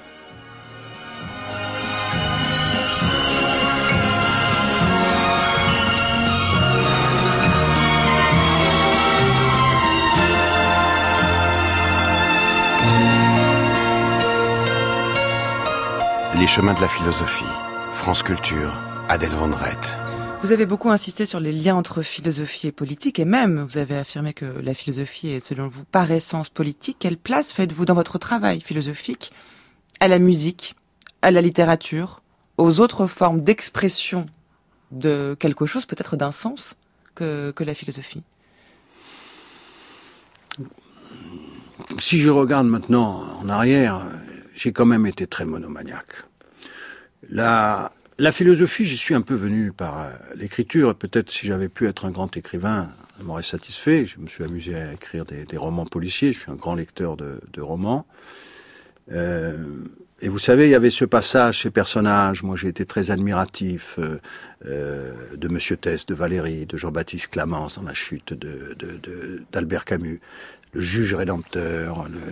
Les chemins de la philosophie. France Culture, Adèle Van Dreit. Vous avez beaucoup insisté sur les liens entre philosophie et politique, et même vous avez affirmé que la philosophie est, selon vous, par essence politique. Quelle place faites-vous dans votre travail philosophique à la musique, à la littérature, aux autres formes d'expression de quelque chose, peut-être d'un sens, que, que la philosophie ? Si je regarde maintenant en arrière, j'ai quand même été très monomaniaque. La, la philosophie, j'y suis un peu venu par euh, l'écriture. Peut-être si j'avais pu être un grand écrivain, ça m'aurait satisfait. Je me suis amusé à écrire des, des romans policiers. Je suis un grand lecteur de, de romans. Euh, et vous savez, il y avait ce passage, ces personnages. Moi, j'ai été très admiratif euh, euh, de Monsieur Tess, de Valérie, de Jean-Baptiste Clamence dans La Chute de, de, de, d'Albert Camus. Le juge rédempteur. Le...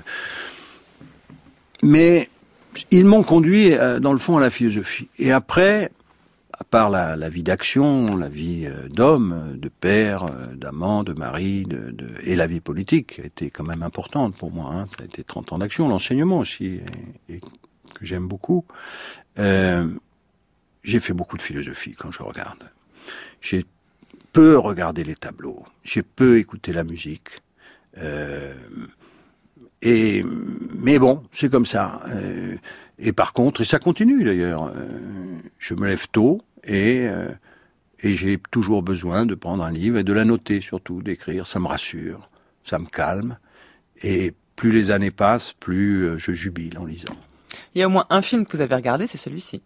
Mais ils m'ont conduit, euh, dans le fond, à la philosophie. Et après, à part la, la vie d'action, la vie euh, d'homme, de père, euh, d'amant, de mari, de, de, et la vie politique, a été quand même importante pour moi. Hein. Ça a été trente ans d'action, l'enseignement aussi, et, et que j'aime beaucoup. Euh, j'ai fait beaucoup de philosophie quand je regarde. J'ai peu regardé les tableaux, j'ai peu écouté la musique. Euh, Et, mais bon, c'est comme ça. Euh, et par contre, et ça continue d'ailleurs, euh, je me lève tôt et, euh, et j'ai toujours besoin de prendre un livre et de la noter surtout, d'écrire. Ça me rassure, ça me calme. Et plus les années passent, plus je jubile en lisant. Il y a au moins un film que vous avez regardé, c'est celui-ci.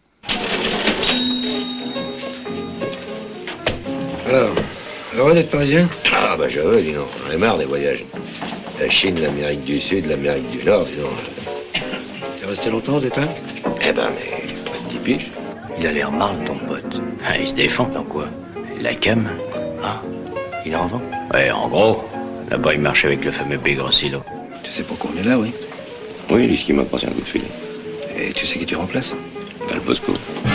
Alors, heureux d'être parisien? Ah bah je veux, dis donc, j'en ai marre des voyages. La Chine, l'Amérique du Sud, l'Amérique du Nord, dis donc. T'es resté longtemps aux États? Eh ben, mais pas de dix piges. Il a l'air marre, ton pote. Ah, il se défend. Dans quoi? La cam. Ah, il en vend? Ouais, en gros. Là-bas, il marche avec le fameux Big Rossilo. Tu sais pourquoi on est là, oui? Oui, lui, ce qui m'a passé un coup de fil. Et tu sais qui tu remplaces? Bah, le Bosco.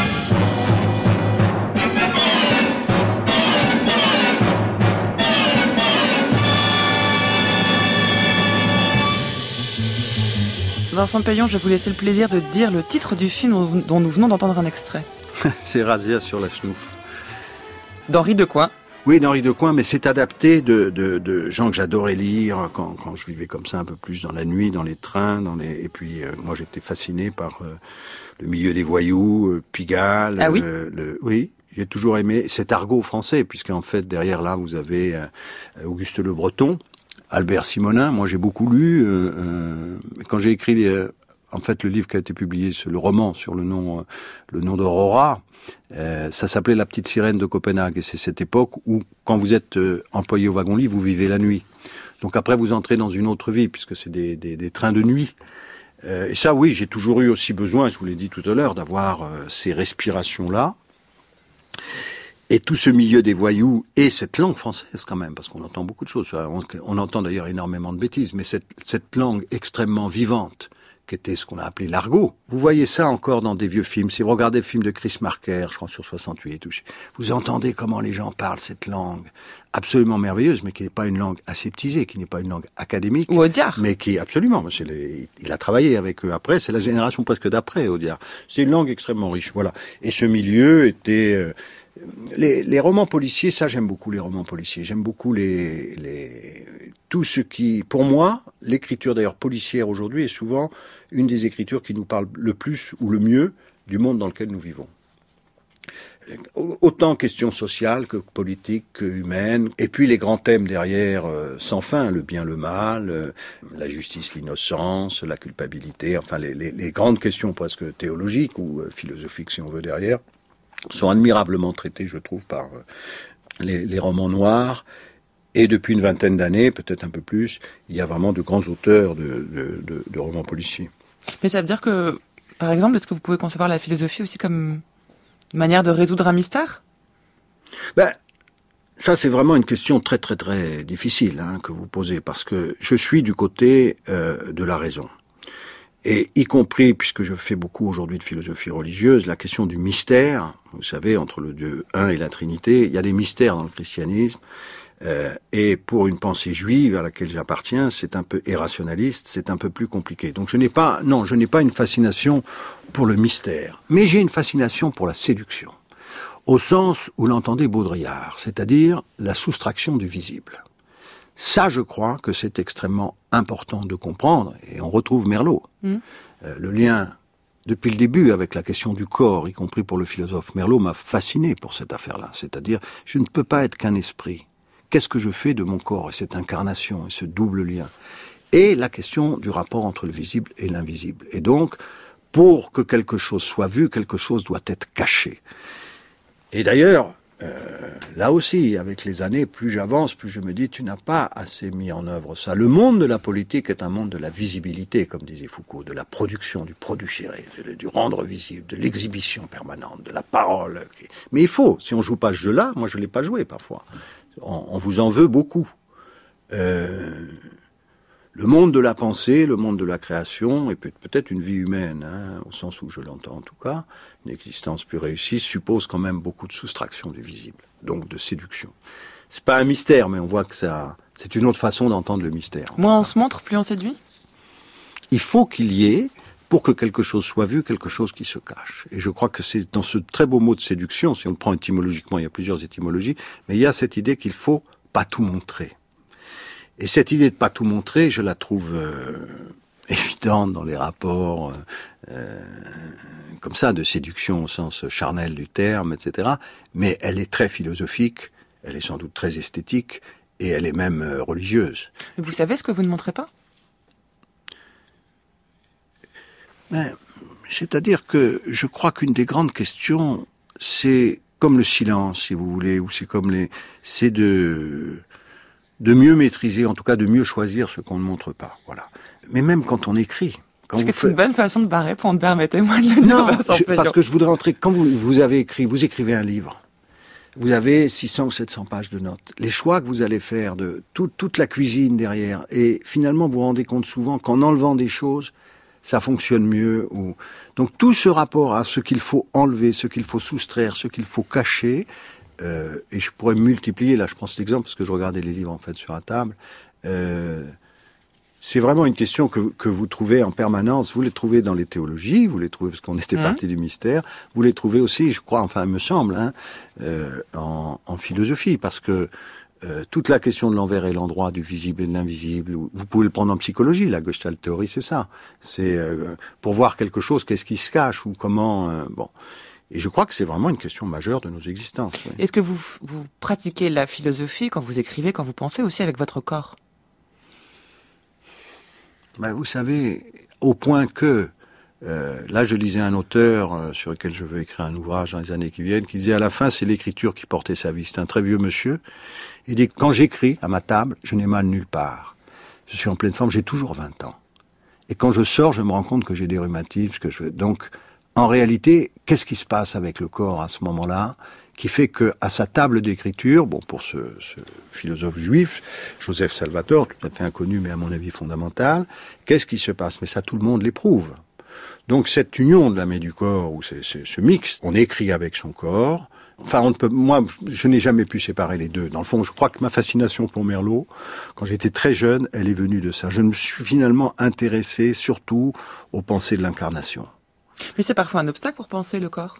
Vincent Payon, je vous laisse le plaisir de dire le titre du film dont nous venons d'entendre un extrait. C'est Razzia sur la Schnouf. D'Henri Decoing. Oui, d'Henri Decoing, mais c'est adapté de, de, de gens que j'adorais lire quand, quand je vivais comme ça un peu plus dans la nuit, dans les trains, dans les... et puis euh, moi j'étais fasciné par euh, le milieu des voyous, euh, Pigalle. Ah oui euh, le... Oui, j'ai toujours aimé cet argot français, puisqu'en fait derrière là vous avez euh, Auguste Le Breton, Albert Simonin. Moi j'ai beaucoup lu. Euh, euh, quand j'ai écrit euh, en fait le livre qui a été publié, le roman sur le nom, euh, le nom d'Aurora, Euh, ça s'appelait La Petite Sirène de Copenhague, et c'est cette époque où, quand vous êtes euh, employé au wagon-lit, vous vivez la nuit. Donc après, vous entrez dans une autre vie, puisque c'est des, des, des trains de nuit. Euh, et ça, oui, j'ai toujours eu aussi besoin, je vous l'ai dit tout à l'heure, d'avoir euh, ces respirations-là. Et tout ce milieu des voyous, et cette langue française quand même, parce qu'on entend beaucoup de choses. On, on entend d'ailleurs énormément de bêtises, mais cette, cette langue extrêmement vivante, qui était ce qu'on a appelé l'argot. Vous voyez ça encore dans des vieux films. Si vous regardez le film de Chris Marker, je crois sur soixante-huit, vous entendez comment les gens parlent cette langue absolument merveilleuse, mais qui n'est pas une langue aseptisée, qui n'est pas une langue académique. Ou Audiard. Mais qui, absolument, c'est les, il a travaillé avec eux après, c'est la génération presque d'après, Audiard. C'est une langue extrêmement riche, voilà. Et ce milieu était... Euh, les, les romans policiers, ça j'aime beaucoup les romans policiers. J'aime beaucoup les... les tout ce qui... Pour moi, l'écriture d'ailleurs policière aujourd'hui est souvent une des écritures qui nous parle le plus ou le mieux du monde dans lequel nous vivons. Autant questions sociales que politiques, que humaines, et puis les grands thèmes derrière, euh, sans fin, le bien, le mal, euh, la justice, l'innocence, la culpabilité, enfin les, les, les grandes questions presque théologiques ou euh, philosophiques si on veut derrière, sont admirablement traitées, je trouve, par euh, les, les romans noirs. Et depuis une vingtaine d'années, peut-être un peu plus, il y a vraiment de grands auteurs de, de, de, de romans policiers. Mais ça veut dire que, par exemple, est-ce que vous pouvez concevoir la philosophie aussi comme une manière de résoudre un mystère? Ben, ça c'est vraiment une question très très très difficile hein, que vous posez, parce que je suis du côté euh, de la raison. Et y compris, puisque je fais beaucoup aujourd'hui de philosophie religieuse, la question du mystère, vous savez, entre le Dieu un et la Trinité, il y a des mystères dans le christianisme. Euh, et pour une pensée juive à laquelle j'appartiens, c'est un peu irrationaliste, c'est un peu plus compliqué. Donc je n'ai pas, non, je n'ai pas une fascination pour le mystère, mais j'ai une fascination pour la séduction, au sens où l'entendait Baudrillard, c'est-à-dire la soustraction du visible. Ça, je crois que c'est extrêmement important de comprendre, et on retrouve Merleau. Mmh. Euh, le lien, depuis le début, avec la question du corps, y compris pour le philosophe Merleau, m'a fasciné pour cette affaire-là, c'est-à-dire, je ne peux pas être qu'un esprit. Qu'est-ce que je fais de mon corps et cette incarnation et ce double lien? Et la question du rapport entre le visible et l'invisible. Et donc, pour que quelque chose soit vu, quelque chose doit être caché. Et d'ailleurs, euh, là aussi, avec les années, plus j'avance, plus je me dis, tu n'as pas assez mis en œuvre ça. Le monde de la politique est un monde de la visibilité, comme disait Foucault, de la production, du producere, du rendre visible, de l'exhibition permanente, de la parole. Mais il faut, si on joue pas ce jeu-là, moi je l'ai pas joué parfois. On, on vous en veut beaucoup. Euh, le monde de la pensée, le monde de la création, et peut- peut-être une vie humaine, hein, au sens où je l'entends en tout cas, une existence plus réussie, suppose quand même beaucoup de soustraction du visible, donc de séduction. C'est pas un mystère, mais on voit que ça, c'est une autre façon d'entendre le mystère. Moins on se montre, plus on séduit? Il faut qu'il y ait, pour que quelque chose soit vu, quelque chose qui se cache. Et je crois que c'est dans ce très beau mot de séduction, si on le prend étymologiquement, il y a plusieurs étymologies, mais il y a cette idée qu'il faut pas tout montrer. Et cette idée de pas tout montrer, je la trouve euh, évidente dans les rapports euh, comme ça, de séduction au sens charnel du terme, et cetera. Mais elle est très philosophique, elle est sans doute très esthétique, et elle est même euh, religieuse. Vous savez ce que vous ne montrez pas ? Ben, c'est-à-dire que je crois qu'une des grandes questions, c'est comme le silence, si vous voulez, ou c'est comme les, c'est de de mieux maîtriser, en tout cas de mieux choisir ce qu'on ne montre pas. Voilà. Mais même quand on écrit. Quand Parce vous que c'est faites... une bonne façon de pas répondre, permettez-moi de le dire. Non, Vincent je, Peillon. parce que je voudrais entrer. Quand vous, vous avez écrit, vous écrivez un livre, vous avez six cents ou sept cents pages de notes. Les choix que vous allez faire, de tout, toute la cuisine derrière, et finalement vous vous rendez compte souvent qu'en enlevant des choses, ça fonctionne mieux. Ou... Donc tout ce rapport à ce qu'il faut enlever, ce qu'il faut soustraire, ce qu'il faut cacher, euh, et je pourrais multiplier, là je prends cet exemple parce que je regardais les livres en fait sur la table, euh, c'est vraiment une question que, que vous trouvez en permanence. Vous les trouvez dans les théologies, vous les trouvez parce qu'on était mmh. parti du mystère, vous les trouvez aussi, je crois, enfin il me semble, hein, euh, en, en philosophie, parce que euh, toute la question de l'envers et l'endroit, du visible et de l'invisible, vous pouvez le prendre en psychologie, la Gestalt théorie, c'est ça. C'est euh, pour voir quelque chose, qu'est-ce qui se cache ou comment... Euh, bon. Et je crois que c'est vraiment une question majeure de nos existences. Oui. Est-ce que vous, vous pratiquez la philosophie quand vous écrivez, quand vous pensez aussi avec votre corps ? Ben, vous savez, au point que, euh, là je lisais un auteur euh, sur lequel je veux écrire un ouvrage dans les années qui viennent, qui disait à la fin c'est l'écriture qui portait sa vie. C'est un très vieux monsieur. Il dit quand j'écris à ma table, je n'ai mal nulle part. Je suis en pleine forme, j'ai toujours vingt ans. Et quand je sors, je me rends compte que j'ai des rhumatismes. Que je... Donc, en réalité, qu'est-ce qui se passe avec le corps à ce moment-là, qui fait que à sa table d'écriture, bon, pour ce, ce philosophe juif, Joseph Salvatore, tout à fait inconnu, mais à mon avis fondamental, qu'est-ce qui se passe ? Mais ça, tout le monde l'éprouve. Donc, cette union de l'âme et du corps, ou c'est, c'est, ce mix, on écrit avec son corps. Enfin, on ne peut, moi, je n'ai jamais pu séparer les deux. Dans le fond, je crois que ma fascination pour Merleau, quand j'étais très jeune, elle est venue de ça. Je me suis finalement intéressé surtout aux pensées de l'incarnation. Mais c'est parfois un obstacle pour penser le corps.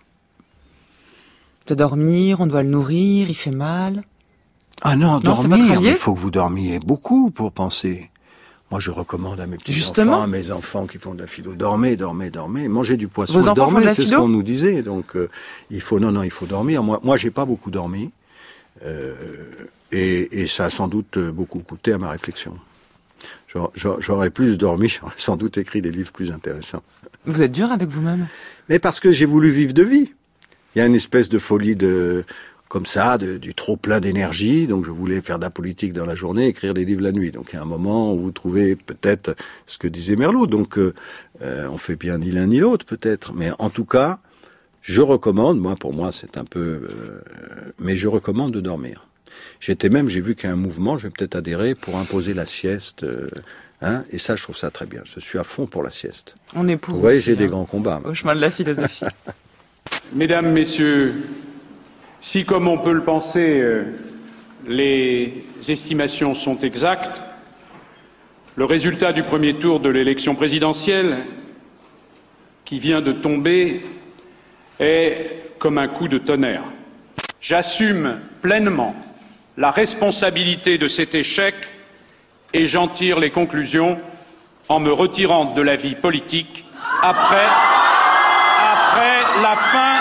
De dormir, on doit le nourrir, il fait mal. Ah non, non dormir, il faut que vous dormiez beaucoup pour penser. Moi, je recommande à mes petits Justement. enfants, à mes enfants qui font de la philo, dormez, dormez, dormez, mangez du poisson, Vos enfants dormez, font de la c'est philo ce qu'on nous disait. Donc, euh, il faut, non, non, il faut dormir. Moi, moi, j'ai pas beaucoup dormi, euh, et, et ça a sans doute beaucoup coûté à ma réflexion. J'aurais, j'aurais plus dormi, j'aurais sans doute écrit des livres plus intéressants. Vous êtes dur avec vous-même ? Mais parce que j'ai voulu vivre de vie. Il y a une espèce de folie de, comme ça, de, du trop plein d'énergie. Donc je voulais faire de la politique dans la journée, écrire des livres la nuit. Donc il y a un moment où vous trouvez peut-être ce que disait Merleau. Donc euh, on fait bien ni l'un ni l'autre peut-être. Mais en tout cas, je recommande, moi pour moi c'est un peu, euh, mais je recommande de dormir. J'étais même, j'ai vu qu'il y a un mouvement, je vais peut-être adhérer pour imposer la sieste. Euh, Hein, et ça, je trouve ça très bien. Je suis à fond pour la sieste. On est pour. Vous voyez, aussi, j'ai hein, des grands combats. Au chemin de la philosophie. Mesdames, Messieurs, si comme on peut le penser, euh, les estimations sont exactes, le résultat du premier tour de l'élection présidentielle qui vient de tomber est comme un coup de tonnerre. J'assume pleinement la responsabilité de cet échec et j'en tire les conclusions en me retirant de la vie politique après, après la fin,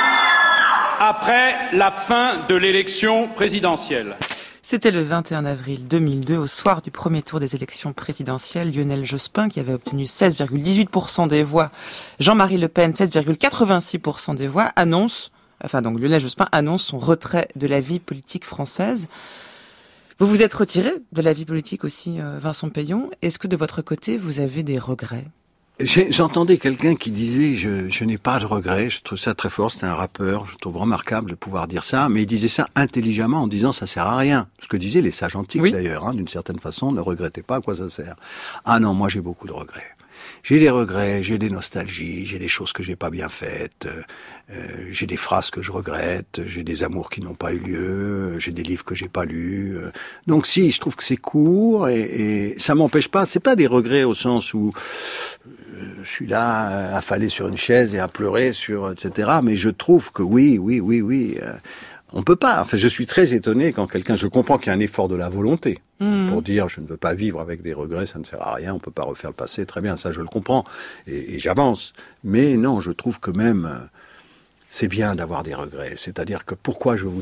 après la fin de l'élection présidentielle. C'était le vingt et un avril deux mille deux, au soir du premier tour des élections présidentielles. Lionel Jospin, qui avait obtenu seize virgule dix-huit pour cent des voix, Jean-Marie Le Pen, seize virgule quatre-vingt-six pour cent des voix, annonce, enfin donc Lionel Jospin annonce son retrait de la vie politique française. Vous vous êtes retiré de la vie politique aussi, Vincent Peillon. Est-ce que de votre côté, vous avez des regrets ? J'ai, J'entendais quelqu'un qui disait je, je n'ai pas de regrets. Je trouve ça très fort. C'était un rappeur. Je trouve remarquable de pouvoir dire ça. Mais il disait ça intelligemment en disant ça sert à rien. Ce que disaient les sages antiques oui. d'ailleurs, hein, d'une certaine façon. Ne regrettez pas à quoi ça sert. Ah non, moi j'ai beaucoup de regrets. J'ai des regrets, j'ai des nostalgies, j'ai des choses que j'ai pas bien faites, euh, j'ai des phrases que je regrette, j'ai des amours qui n'ont pas eu lieu, j'ai des livres que j'ai pas lus. Euh. Donc si, je trouve que c'est court et, et ça m'empêche pas. C'est pas des regrets au sens où euh, je suis là affalé sur une chaise et à pleurer sur et cetera. Mais je trouve que oui, oui, oui, oui. Euh, On peut pas. Enfin, je suis très étonné quand quelqu'un, je comprends qu'il y a un effort de la volonté mmh. pour dire je ne veux pas vivre avec des regrets, ça ne sert à rien, on peut pas refaire le passé. Très bien, ça je le comprends et, et j'avance. Mais non, je trouve que même c'est bien d'avoir des regrets. C'est-à-dire que pourquoi je vous dis ça ?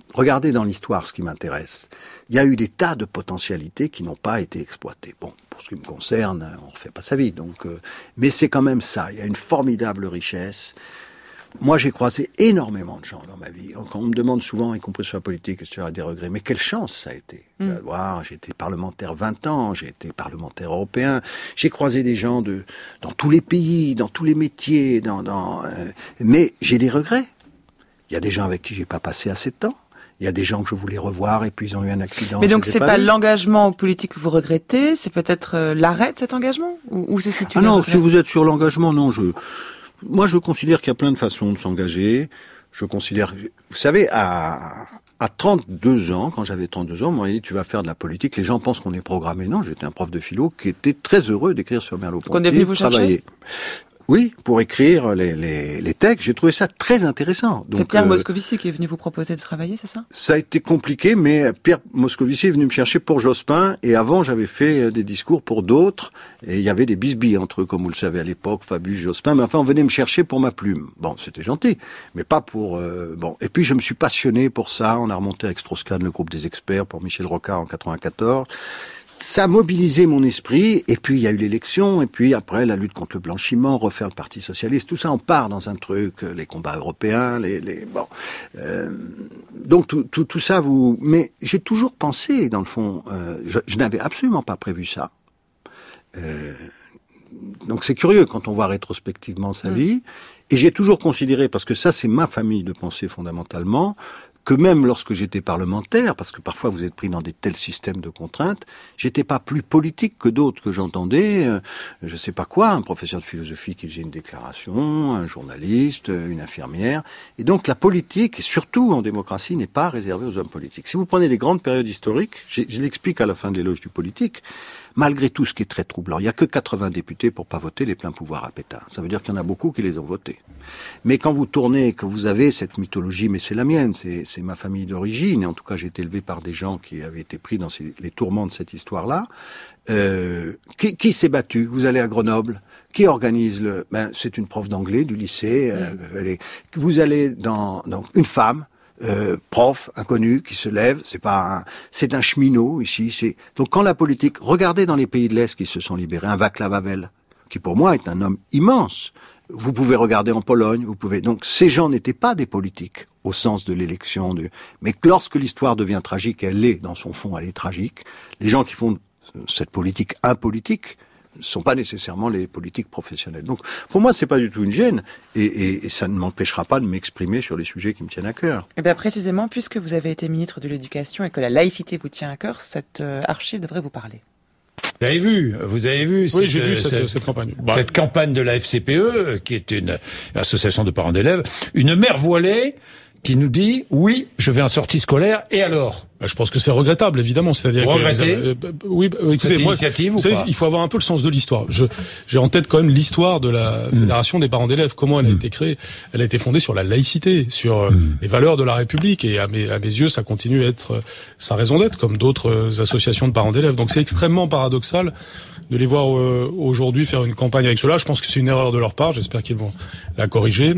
regardez dans l'histoire ce qui m'intéresse. Il y a eu des tas de potentialités qui n'ont pas été exploitées. Bon, pour ce qui me concerne, on ne refait pas sa vie. Donc, euh, mais c'est quand même ça. Il y a une formidable richesse. Moi, j'ai croisé énormément de gens dans ma vie. Quand on me demande souvent, y compris sur la politique, est-ce que tu as des regrets? Mais quelle chance ça a été. Mmh. Euh, voir, j'ai été parlementaire vingt ans, j'ai été parlementaire européen. J'ai croisé des gens de dans tous les pays, dans tous les métiers. Dans, dans, euh, mais j'ai des regrets. Il y a des gens avec qui j'ai pas passé assez de temps. Il y a des gens que je voulais revoir et puis ils ont eu un accident. Mais donc c'est pas, pas l'engagement politique que vous regrettez, c'est peut-être euh, l'arrêt de cet engagement? Où, où se situe? Ah non, si vous êtes sur l'engagement, non, je... Moi, je considère qu'il y a plein de façons de s'engager. Je considère... Vous savez, à, à trente-deux ans, quand j'avais trente-deux ans, on m'a dit, tu vas faire de la politique. Les gens pensent qu'on est programmé. Non, j'étais un prof de philo qui était très heureux d'écrire sur Merleau-Ponty. Qu'on est venu vous chercher? Oui, pour écrire les, les, les textes. J'ai trouvé ça très intéressant. Donc, c'est Pierre euh, Moscovici qui est venu vous proposer de travailler, c'est ça? Ça a été compliqué, mais Pierre Moscovici est venu me chercher pour Jospin, et avant j'avais fait des discours pour d'autres, et il y avait des bisbilles entre eux, comme vous le savez à l'époque, Fabius, Jospin, mais enfin on venait me chercher pour ma plume. Bon, c'était gentil, mais pas pour... Euh, bon. Et puis je me suis passionné pour ça, on a remonté avec Strauss-Kahn le groupe des experts, pour Michel Rocard en quatre-vingt-quatorze... Ça a mobilisé mon esprit, et puis il y a eu l'élection, et puis après la lutte contre le blanchiment, refaire le Parti socialiste, tout ça on part dans un truc, les combats européens, les, les bon, euh, donc tout, tout, tout ça vous, mais j'ai toujours pensé dans le fond, euh, je, je n'avais absolument pas prévu ça. Euh, donc c'est curieux quand on voit rétrospectivement sa mmh. vie, et j'ai toujours considéré, parce que ça c'est ma famille de pensée fondamentalement, que même lorsque j'étais parlementaire, parce que parfois vous êtes pris dans des tels systèmes de contraintes, j'étais pas plus politique que d'autres que j'entendais, euh, je sais pas quoi, un professeur de philosophie qui faisait une déclaration, un journaliste, une infirmière. Et donc la politique, et surtout en démocratie, n'est pas réservée aux hommes politiques. Si vous prenez les grandes périodes historiques, je, je l'explique à la fin de l'éloge du politique, malgré tout ce qui est très troublant, il n'y a que quatre-vingts députés pour pas voter les pleins pouvoirs à Pétain. Ça veut dire qu'il y en a beaucoup qui les ont votés. Mais quand vous tournez, que vous avez cette mythologie, mais c'est la mienne, c'est, c'est ma famille d'origine, et en tout cas j'ai été élevé par des gens qui avaient été pris dans ces, les tourments de cette histoire-là, euh, qui, qui s'est battu? Vous allez à Grenoble, qui organise le... Ben, c'est une prof d'anglais du lycée, euh, elle est, vous allez dans, dans une femme, Euh, prof inconnu qui se lève, c'est pas un, c'est un cheminot ici. C'est donc quand la politique, regardez dans les pays de l'Est qui se sont libérés, un Václav Havel, qui pour moi est un homme immense. Vous pouvez regarder en Pologne, vous pouvez. Donc ces gens n'étaient pas des politiques au sens de l'élection, de... mais lorsque l'histoire devient tragique, elle l'est dans son fond, elle est tragique. Les gens qui font cette politique impolitique ne sont pas nécessairement les politiques professionnels. Donc, pour moi, c'est pas du tout une gêne, et, et, et ça ne m'empêchera pas de m'exprimer sur les sujets qui me tiennent à cœur. Et bien, précisément, puisque vous avez été ministre de l'Éducation et que la laïcité vous tient à cœur, cette euh, archive devrait vous parler. Vous avez vu, vous avez vu, oui, cette, j'ai vu cette, cette, cette campagne. Cette bah. campagne de la F C P E, qui est une association de parents d'élèves, une mère voilée qui nous dit « Oui, je vais en sortie scolaire, et alors ?» Je pense que c'est regrettable, évidemment. C'est-à-dire Vous regrettez que, euh, oui, bah, écoutez, cette moi, initiative ou savez, pas? Il faut avoir un peu le sens de l'histoire. Je, j'ai en tête quand même l'histoire de la mmh. Fédération des parents d'élèves. Comment elle a mmh. été créée? Elle a été fondée sur la laïcité, sur mmh. les valeurs de la République. Et à mes, à mes yeux, ça continue à être sa raison d'être, comme d'autres associations de parents d'élèves. Donc c'est extrêmement paradoxal de les voir euh, aujourd'hui faire une campagne avec cela. Je pense que c'est une erreur de leur part. J'espère qu'ils vont la corriger.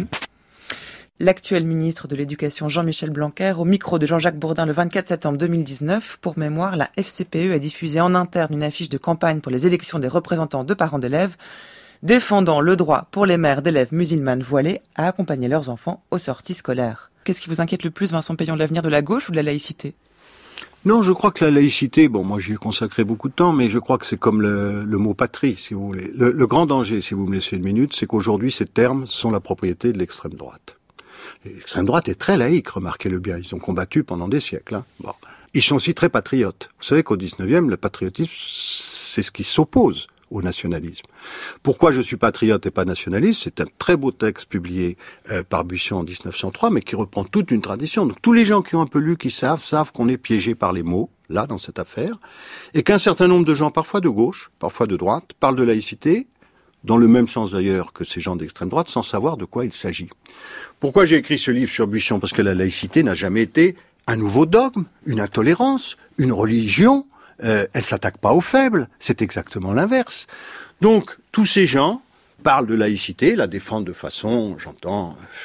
L'actuel ministre de l'Éducation Jean-Michel Blanquer, au micro de Jean-Jacques Bourdin le vingt-quatre septembre deux mille dix-neuf. Pour mémoire, la F C P E a diffusé en interne une affiche de campagne pour les élections des représentants de parents d'élèves, défendant le droit pour les mères d'élèves musulmanes voilées à accompagner leurs enfants aux sorties scolaires. Qu'est-ce qui vous inquiète le plus, Vincent Payon, de l'avenir de la gauche ou de la laïcité? Non, je crois que la laïcité, bon, moi j'y ai consacré beaucoup de temps, mais je crois que c'est comme le, le mot patrie, si vous voulez. Le, le grand danger, si vous me laissez une minute, c'est qu'aujourd'hui ces termes sont la propriété de l'extrême droite. L'extrême droite est très laïque, remarquez-le bien. Ils ont combattu pendant des siècles. Hein. Bon. Ils sont aussi très patriotes. Vous savez qu'au dix-neuvième, le patriotisme, c'est ce qui s'oppose au nationalisme. Pourquoi je suis patriote et pas nationaliste? C'est un très beau texte publié euh, par Bussian en dix-neuf cent trois, mais qui reprend toute une tradition. Donc tous les gens qui ont un peu lu, qui savent, savent qu'on est piégé par les mots, là, dans cette affaire, et qu'un certain nombre de gens, parfois de gauche, parfois de droite, parlent de laïcité, dans le même sens d'ailleurs que ces gens d'extrême droite, sans savoir de quoi il s'agit. Pourquoi j'ai écrit ce livre sur Bussian? Parce que la laïcité n'a jamais été un nouveau dogme, une intolérance, une religion. Euh, elle s'attaque pas aux faibles, c'est exactement l'inverse. Donc, tous ces gens parlent de laïcité, la défendent de façon, j'entends,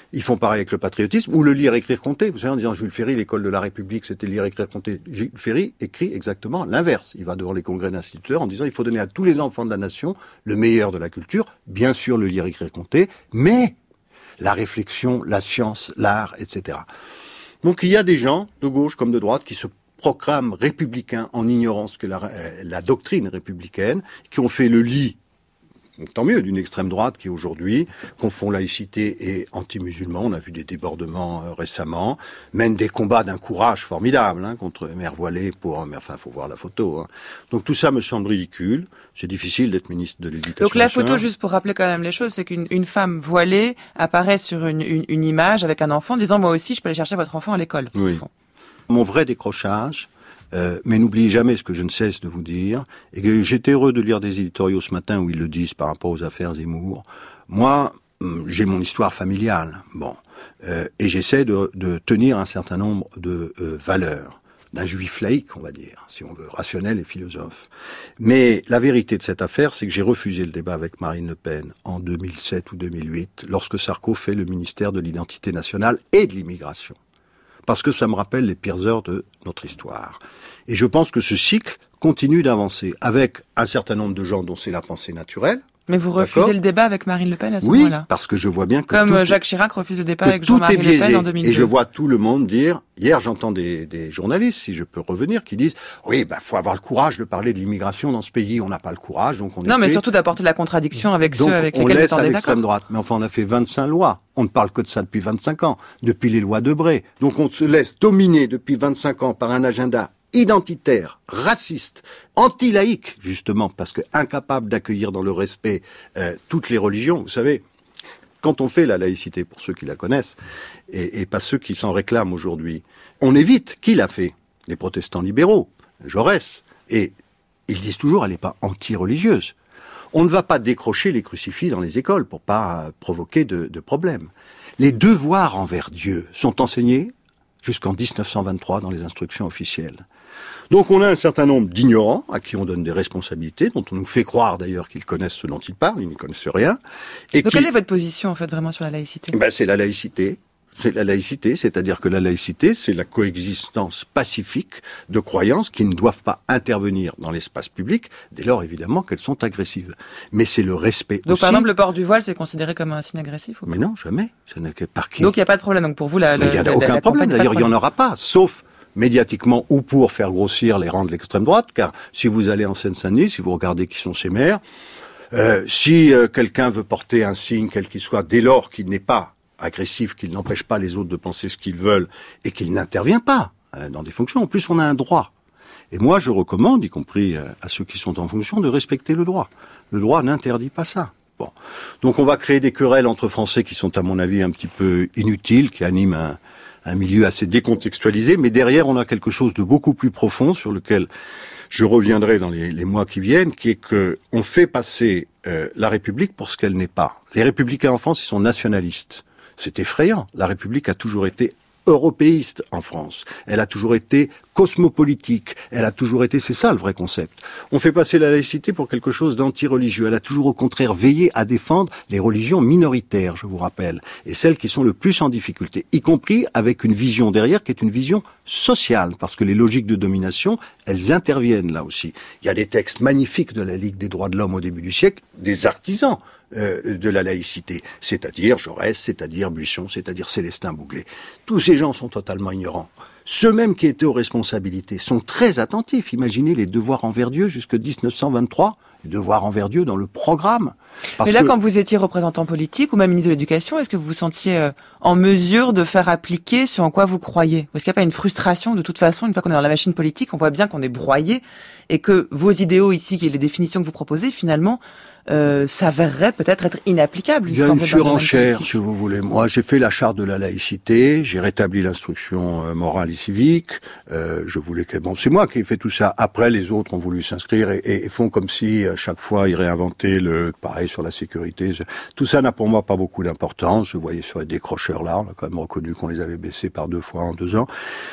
Ils font pareil avec le patriotisme, ou le lire, écrire, compter. Vous savez, en disant Jules Ferry, l'école de la République, c'était lire, écrire, compter. Jules Ferry écrit exactement l'inverse. Il va devant les congrès d'instituteurs en disant il faut donner à tous les enfants de la nation le meilleur de la culture, bien sûr le lire, écrire, compter, mais la réflexion, la science, l'art, et cetera. Donc il y a des gens, de gauche comme de droite, qui se proclament républicains en ignorant ce que la, euh, la doctrine républicaine, qui ont fait le lit, tant mieux, d'une extrême droite qui aujourd'hui confond laïcité et anti-musulman. On a vu des débordements euh, récemment, mène des combats d'un courage formidable hein, contre les mères voilées pour... Mais enfin, il faut voir la photo. Hein. Donc tout ça me semble ridicule. C'est difficile d'être ministre de l'Éducation Donc la nationale. photo, juste pour rappeler quand même les choses, c'est qu'une une femme voilée apparaît sur une, une, une image avec un enfant disant « Moi aussi, je peux aller chercher votre enfant à l'école. » Oui. Mon vrai décrochage... Euh, mais n'oubliez jamais ce que je ne cesse de vous dire, et que j'étais heureux de lire des éditoriaux ce matin où ils le disent par rapport aux affaires Zemmour. Moi, j'ai mon histoire familiale, bon, euh, et j'essaie de, de tenir un certain nombre de euh, valeurs, d'un juif laïque, on va dire, si on veut, rationnel et philosophe. Mais la vérité de cette affaire, c'est que j'ai refusé le débat avec Marine Le Pen en deux mille sept ou deux mille huit, lorsque Sarko fait le ministère de l'identité nationale et de l'immigration. Parce que ça me rappelle les pires heures de notre histoire. Et je pense que ce cycle continue d'avancer avec un certain nombre de gens dont c'est la pensée naturelle. Mais vous refusez D'accord. le débat avec Marine Le Pen à ce oui, moment-là. Oui, parce que je vois bien que Comme tout, Jacques Chirac refuse le débat que avec tout Jean-Marie est biaisé. Le Pen en deux mille deux. Et je vois tout le monde dire, hier j'entends des, des journalistes, si je peux revenir, qui disent « Oui, bah faut avoir le courage de parler de l'immigration dans ce pays, on n'a pas le courage, donc on est Non, mais fait. surtout d'apporter la contradiction avec donc, ceux avec on lesquels vous laisse êtes en à désaccord. l'extrême droite. Mais enfin, on a fait vingt-cinq lois. On ne parle que de ça depuis vingt-cinq ans, depuis les lois Debré. Donc on se laisse dominer depuis vingt-cinq ans par un agenda identitaire, raciste, anti-laïque, justement, parce que incapable d'accueillir dans le respect euh, toutes les religions. Vous savez, quand on fait la laïcité, pour ceux qui la connaissent, et, et pas ceux qui s'en réclament aujourd'hui, on évite. Qui l'a fait? Les protestants libéraux, Jaurès. Et ils disent toujours, elle n'est pas anti-religieuse. On ne va pas décrocher les crucifix dans les écoles pour pas provoquer de, de problèmes. Les devoirs envers Dieu sont enseignés jusqu'en dix-neuf cent vingt-trois dans les instructions officielles. Donc on a un certain nombre d'ignorants à qui on donne des responsabilités, dont on nous fait croire d'ailleurs qu'ils connaissent ce dont ils parlent, ils ne connaissent rien. Et Donc qui... quelle est votre position en fait vraiment sur la laïcité? Ben, c'est la laïcité. C'est la laïcité, c'est-à-dire que la laïcité, c'est la coexistence pacifique de croyances qui ne doivent pas intervenir dans l'espace public, dès lors évidemment qu'elles sont agressives. Mais c'est le respect Donc aussi. par exemple, le port du voile, c'est considéré comme un signe agressif ou pas? Mais non, jamais. Ça n'est que par qui? Donc il n'y a pas de problème. Donc pour vous, la, Mais il n'y a la, aucun la problème. campagne, D'ailleurs, il n'y en problème. aura pas, sauf médiatiquement ou pour faire grossir les rangs de l'extrême droite, car si vous allez en Seine-Saint-Denis, si vous regardez qui sont ces maires, euh, si euh, quelqu'un veut porter un signe, quel qu'il soit, dès lors qu'il n'est pas agressif, qu'il n'empêche pas les autres de penser ce qu'ils veulent et qu'il n'intervient pas euh, dans des fonctions, en plus on a un droit. Et moi je recommande, y compris euh, à ceux qui sont en fonction, de respecter le droit. Le droit n'interdit pas ça. Bon. Donc on va créer des querelles entre Français qui sont à mon avis un petit peu inutiles, qui animent un un milieu assez décontextualisé, mais derrière on a quelque chose de beaucoup plus profond sur lequel je reviendrai dans les, les mois qui viennent, qui est que on fait passer euh, la République pour ce qu'elle n'est pas. Les Républicains en France, ils sont nationalistes. C'est effrayant. La République a toujours été européiste en France. Elle a toujours été cosmopolitique. Elle a toujours été, c'est ça le vrai concept. On fait passer la laïcité pour quelque chose d'anti-religieux. Elle a toujours au contraire veillé à défendre les religions minoritaires, je vous rappelle, et celles qui sont le plus en difficulté, y compris avec une vision derrière qui est une vision sociale, parce que les logiques de domination, elles interviennent là aussi. Il y a des textes magnifiques de la Ligue des droits de l'homme au début du siècle, des artisans Euh, de la laïcité, c'est-à-dire Jaurès, c'est-à-dire Buisson, c'est-à-dire Célestin Bouglé. Tous ces gens sont totalement ignorants. Ceux mêmes qui étaient aux responsabilités sont très attentifs. Imaginez les devoirs envers Dieu jusqu'en dix-neuf cent vingt-trois, les devoirs envers Dieu dans le programme. Parce Mais là, que... quand vous étiez représentant politique ou même ministre de l'Éducation, est-ce que vous vous sentiez euh, en mesure de faire appliquer ce en quoi vous croyez? Ou est-ce qu'il n'y a pas une frustration de toute façon, une fois qu'on est dans la machine politique, on voit bien qu'on est broyé et que vos idéaux ici, et les définitions que vous proposez, finalement, Euh, s'avérerait peut-être être inapplicable. Il y a une surenchère, si vous voulez. Moi, j'ai fait la charte de la laïcité, j'ai rétabli l'instruction euh, morale et civique. Euh, je voulais que bon, c'est moi qui ai fait tout ça. Après, les autres ont voulu s'inscrire et, et, et font comme si à chaque fois ils réinventaient le pareil sur la sécurité. Tout ça n'a pour moi pas beaucoup d'importance. Je voyais sur les décrocheurs là, on a quand même reconnu qu'on les avait baissés par deux fois en deux ans.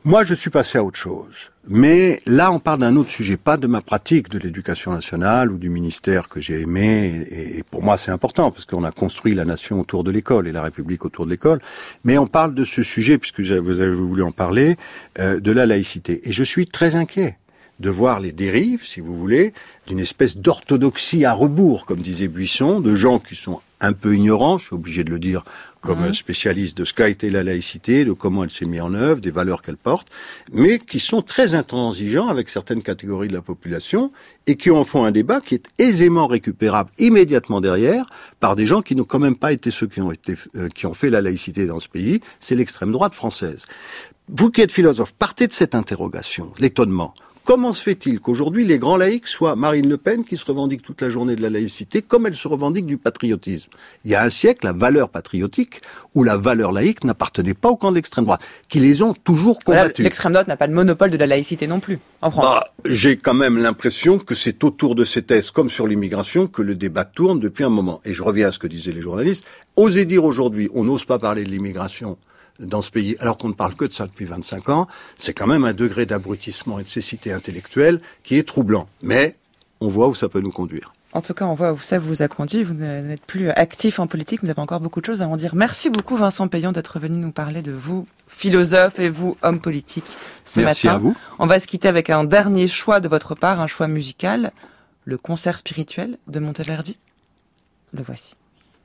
Moi, je suis passé à autre chose. Mais là, on parle d'un autre sujet, pas de ma pratique de l'éducation nationale ou du ministère que j'ai aimé. Et pour moi, c'est important parce qu'on a construit la nation autour de l'école et la République autour de l'école. Mais on parle de ce sujet, puisque vous avez voulu en parler, euh, de la laïcité. Et je suis très inquiet de voir les dérives, si vous voulez, d'une espèce d'orthodoxie à rebours, comme disait Buisson, de gens qui sont un peu ignorants, je suis obligé de le dire comme mmh. spécialiste de ce qu'a été la laïcité, de comment elle s'est mise en œuvre, des valeurs qu'elle porte, mais qui sont très intransigeants avec certaines catégories de la population et qui en font un débat qui est aisément récupérable immédiatement derrière par des gens qui n'ont quand même pas été ceux qui ont, été, euh, qui ont fait la laïcité dans ce pays, c'est l'extrême droite française. Vous qui êtes philosophe, partez de cette interrogation, l'étonnement. Comment se fait-il qu'aujourd'hui les grands laïcs soient Marine Le Pen qui se revendique toute la journée de la laïcité comme elle se revendique du patriotisme? Il y a un siècle, la valeur patriotique ou la valeur laïque n'appartenait pas au camp de l'extrême droite, qui les ont toujours combattus. Voilà, l'extrême droite n'a pas le monopole de la laïcité non plus, en France. Bah, j'ai quand même l'impression que c'est autour de ces thèses, comme sur l'immigration, que le débat tourne depuis un moment. Et je reviens à ce que disaient les journalistes. Oser dire aujourd'hui, on n'ose pas parler de l'immigration dans ce pays, alors qu'on ne parle que de ça depuis vingt-cinq ans, c'est quand même un degré d'abrutissement et de cécité intellectuelle qui est troublant. Mais on voit où ça peut nous conduire. En tout cas, on voit où ça vous a conduit. Vous n'êtes plus actif en politique, vous avez encore beaucoup de choses à en dire. Merci beaucoup Vincent Payon d'être venu nous parler de vous, philosophe, et vous, homme politique, ce Merci matin. À vous. On va se quitter avec un dernier choix de votre part, un choix musical, le concert spirituel de Monteverdi. Le voici.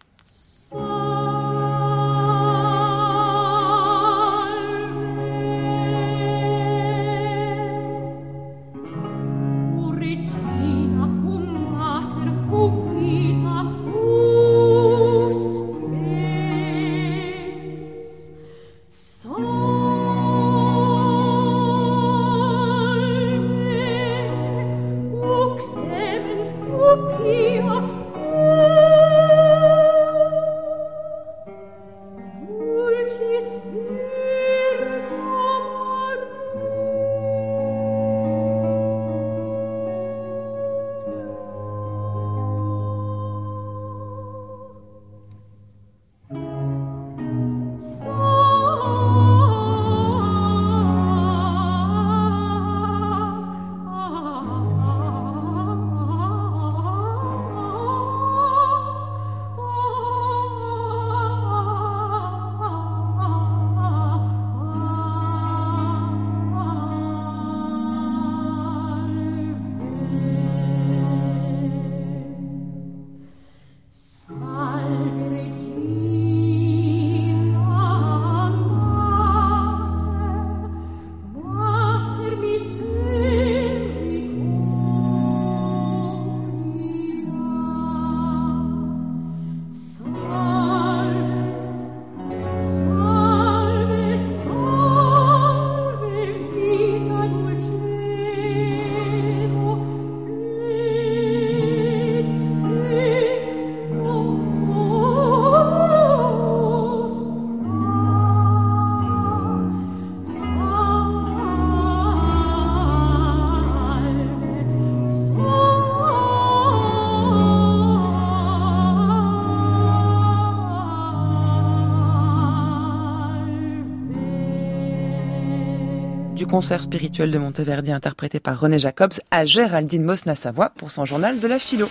Du concert spirituel de Monteverdi interprété par René Jacobs à Géraldine Mosna-Savoie pour son journal de la philo.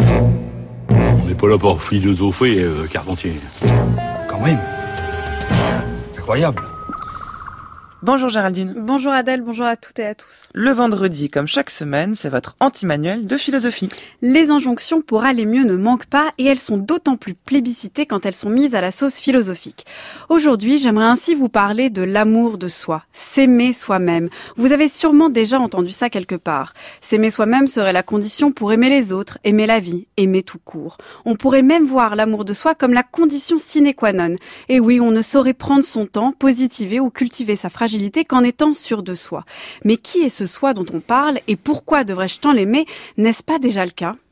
On n'est pas là pour philosopher, euh, Carpentier. Quand même. Incroyable. Bonjour Géraldine. Bonjour Adèle, bonjour à toutes et à tous. Le vendredi, comme chaque semaine, c'est votre anti-manuel de philosophie. Les injonctions pour aller mieux ne manquent pas et elles sont d'autant plus plébiscitées quand elles sont mises à la sauce philosophique. Aujourd'hui, j'aimerais ainsi vous parler de l'amour de soi, s'aimer soi-même. Vous avez sûrement déjà entendu ça quelque part. S'aimer soi-même serait la condition pour aimer les autres, aimer la vie, aimer tout court. On pourrait même voir l'amour de soi comme la condition sine qua non. Et oui, on ne saurait prendre son temps, positiver ou cultiver sa fragilité qu'en étant sûr de soi. Mais qui est ce soi dont on parle et pourquoi devrais-je tant l'aimer? N'est-ce pas déjà le cas?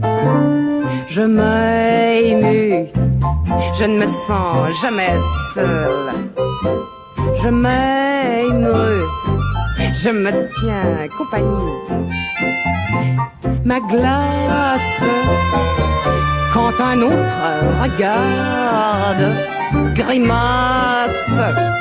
Je m'émue, je ne me sens jamais seule. Je m'émeus, je me tiens compagnie. Ma glace, quand un autre regarde, grimace.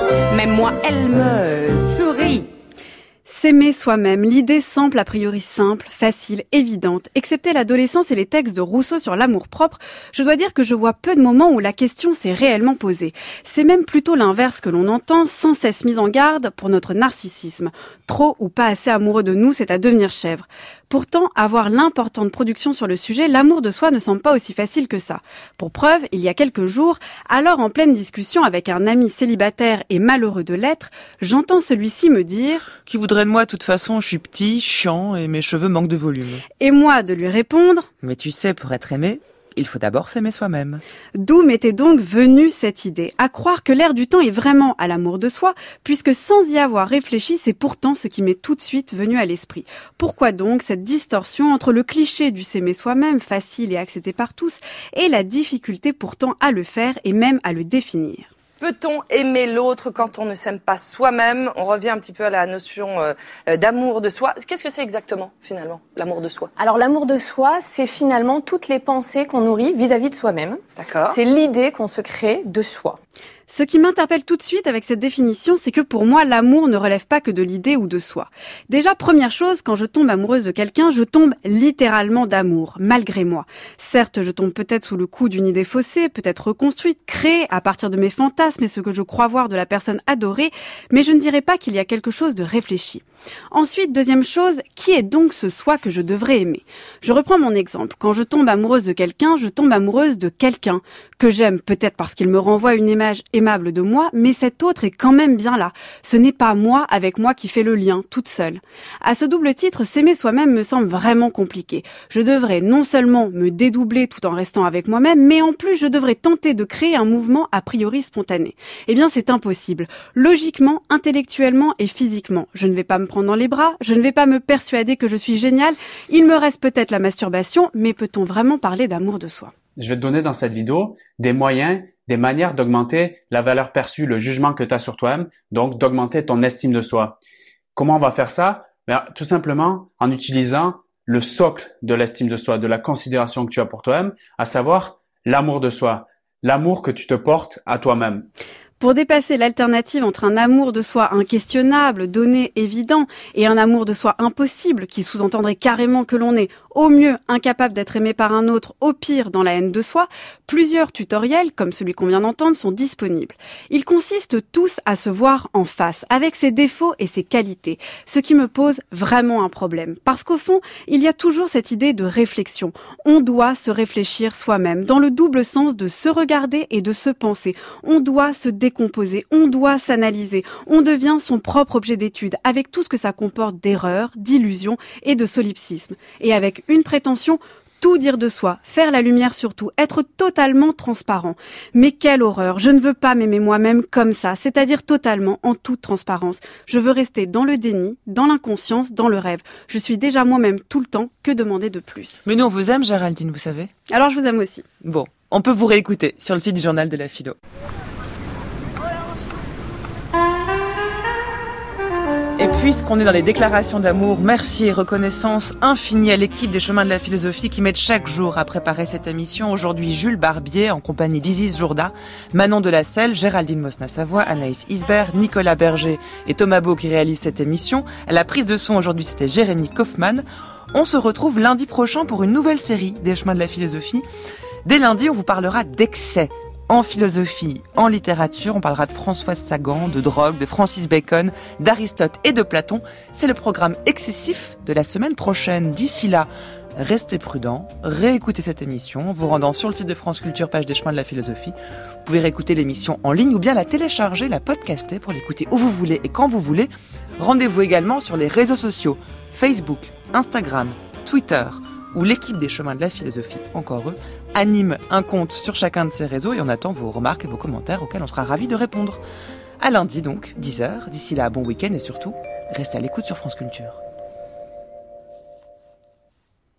Même moi, elle me sourit. S'aimer soi-même, l'idée semble a priori simple, facile, évidente. Excepté l'adolescence et les textes de Rousseau sur l'amour-propre, je dois dire que je vois peu de moments où la question s'est réellement posée. C'est même plutôt l'inverse que l'on entend, sans cesse mise en garde pour notre narcissisme. Trop ou pas assez amoureux de nous, c'est à devenir chèvre. Pourtant, avoir l'importante production sur le sujet, l'amour de soi ne semble pas aussi facile que ça. Pour preuve, il y a quelques jours, alors en pleine discussion avec un ami célibataire et malheureux de l'être, j'entends celui-ci me dire « Qui voudrait de moi, de toute façon, je suis petit, chiant et mes cheveux manquent de volume. » Et moi de lui répondre « Mais tu sais, pour être aimé, il faut d'abord s'aimer soi-même. » D'où m'était donc venue cette idée, à croire que l'air du temps est vraiment à l'amour de soi, puisque sans y avoir réfléchi, c'est pourtant ce qui m'est tout de suite venu à l'esprit. Pourquoi donc cette distorsion entre le cliché du s'aimer soi-même, facile et accepté par tous, et la difficulté pourtant à le faire et même à le définir ? Peut-on aimer l'autre quand on ne s'aime pas soi-même ? On revient un petit peu à la notion euh, d'amour de soi. Qu'est-ce que c'est exactement, finalement, l'amour de soi ? Alors, l'amour de soi, c'est finalement toutes les pensées qu'on nourrit vis-à-vis de soi-même. D'accord. C'est l'idée qu'on se crée de soi. Ce qui m'interpelle tout de suite avec cette définition, c'est que pour moi, l'amour ne relève pas que de l'idée ou de soi. Déjà, première chose, quand je tombe amoureuse de quelqu'un, je tombe littéralement d'amour, malgré moi. Certes, je tombe peut-être sous le coup d'une idée faussée, peut-être reconstruite, créée à partir de mes fantasmes et ce que je crois voir de la personne adorée, mais je ne dirais pas qu'il y a quelque chose de réfléchi. Ensuite, deuxième chose, qui est donc ce soi que je devrais aimer ? Je reprends mon exemple. Quand je tombe amoureuse de quelqu'un, je tombe amoureuse de quelqu'un que j'aime, peut-être parce qu'il me renvoie une image aimable de moi, mais cet autre est quand même bien là. Ce n'est pas moi avec moi qui fait le lien, toute seule. À ce double titre, s'aimer soi-même me semble vraiment compliqué. Je devrais non seulement me dédoubler tout en restant avec moi-même, mais en plus je devrais tenter de créer un mouvement a priori spontané. Eh bien, c'est impossible. Logiquement, intellectuellement et physiquement. Je ne vais pas me prendre dans les bras, je ne vais pas me persuader que je suis géniale. Il me reste peut-être la masturbation, mais peut-on vraiment parler d'amour de soi ? Je vais te donner dans cette vidéo des moyens, des manières d'augmenter la valeur perçue, le jugement que tu as sur toi-même, donc d'augmenter ton estime de soi. Comment on va faire ça ? Ben, tout simplement en utilisant le socle de l'estime de soi, de la considération que tu as pour toi-même, à savoir l'amour de soi, l'amour que tu te portes à toi-même. Pour dépasser l'alternative entre un amour de soi inquestionnable, donné, évident, et un amour de soi impossible, qui sous-entendrait carrément que l'on est, au mieux, incapable d'être aimé par un autre, au pire, dans la haine de soi, plusieurs tutoriels, comme celui qu'on vient d'entendre, sont disponibles. Ils consistent tous à se voir en face, avec ses défauts et ses qualités, ce qui me pose vraiment un problème. Parce qu'au fond, il y a toujours cette idée de réflexion. On doit se réfléchir soi-même, dans le double sens de se regarder et de se penser. On doit se décomposer, on doit s'analyser, on devient son propre objet d'étude, avec tout ce que ça comporte d'erreurs, d'illusions et de solipsisme. Et avec une prétention, tout dire de soi, faire la lumière sur tout, être totalement transparent. Mais quelle horreur, je ne veux pas m'aimer moi-même comme ça, c'est-à-dire totalement en toute transparence. Je veux rester dans le déni, dans l'inconscience, dans le rêve. Je suis déjà moi-même tout le temps, que demander de plus ? Mais nous on vous aime, Géraldine, vous savez. Alors je vous aime aussi. Bon, on peut vous réécouter sur le site du journal de la philo. Et puisqu'on est dans les déclarations d'amour, merci et reconnaissance infinie à l'équipe des Chemins de la Philosophie qui m'aide chaque jour à préparer cette émission. Aujourd'hui, Jules Barbier en compagnie d'Isis Jourda, Manon Delacelle, Géraldine Mosna-Savoie, Anaïs Isbert, Nicolas Berger et Thomas Beau qui réalisent cette émission. À la prise de son aujourd'hui, c'était Jérémy Kaufmann. On se retrouve lundi prochain pour une nouvelle série des Chemins de la Philosophie. Dès lundi, on vous parlera d'excès. En philosophie, en littérature, on parlera de Françoise Sagan, de drogue, de Francis Bacon, d'Aristote et de Platon. C'est le programme excessif de la semaine prochaine. D'ici là, restez prudents, réécoutez cette émission, vous rendant sur le site de France Culture, page des Chemins de la Philosophie. Vous pouvez réécouter l'émission en ligne ou bien la télécharger, la podcaster pour l'écouter où vous voulez et quand vous voulez. Rendez-vous également sur les réseaux sociaux, Facebook, Instagram, Twitter, où l'équipe des Chemins de la Philosophie, encore eux, anime un compte sur chacun de ces réseaux et on attend vos remarques et vos commentaires auxquels on sera ravis de répondre. À lundi donc, dix heures. D'ici là, bon week-end et surtout, restez à l'écoute sur France Culture.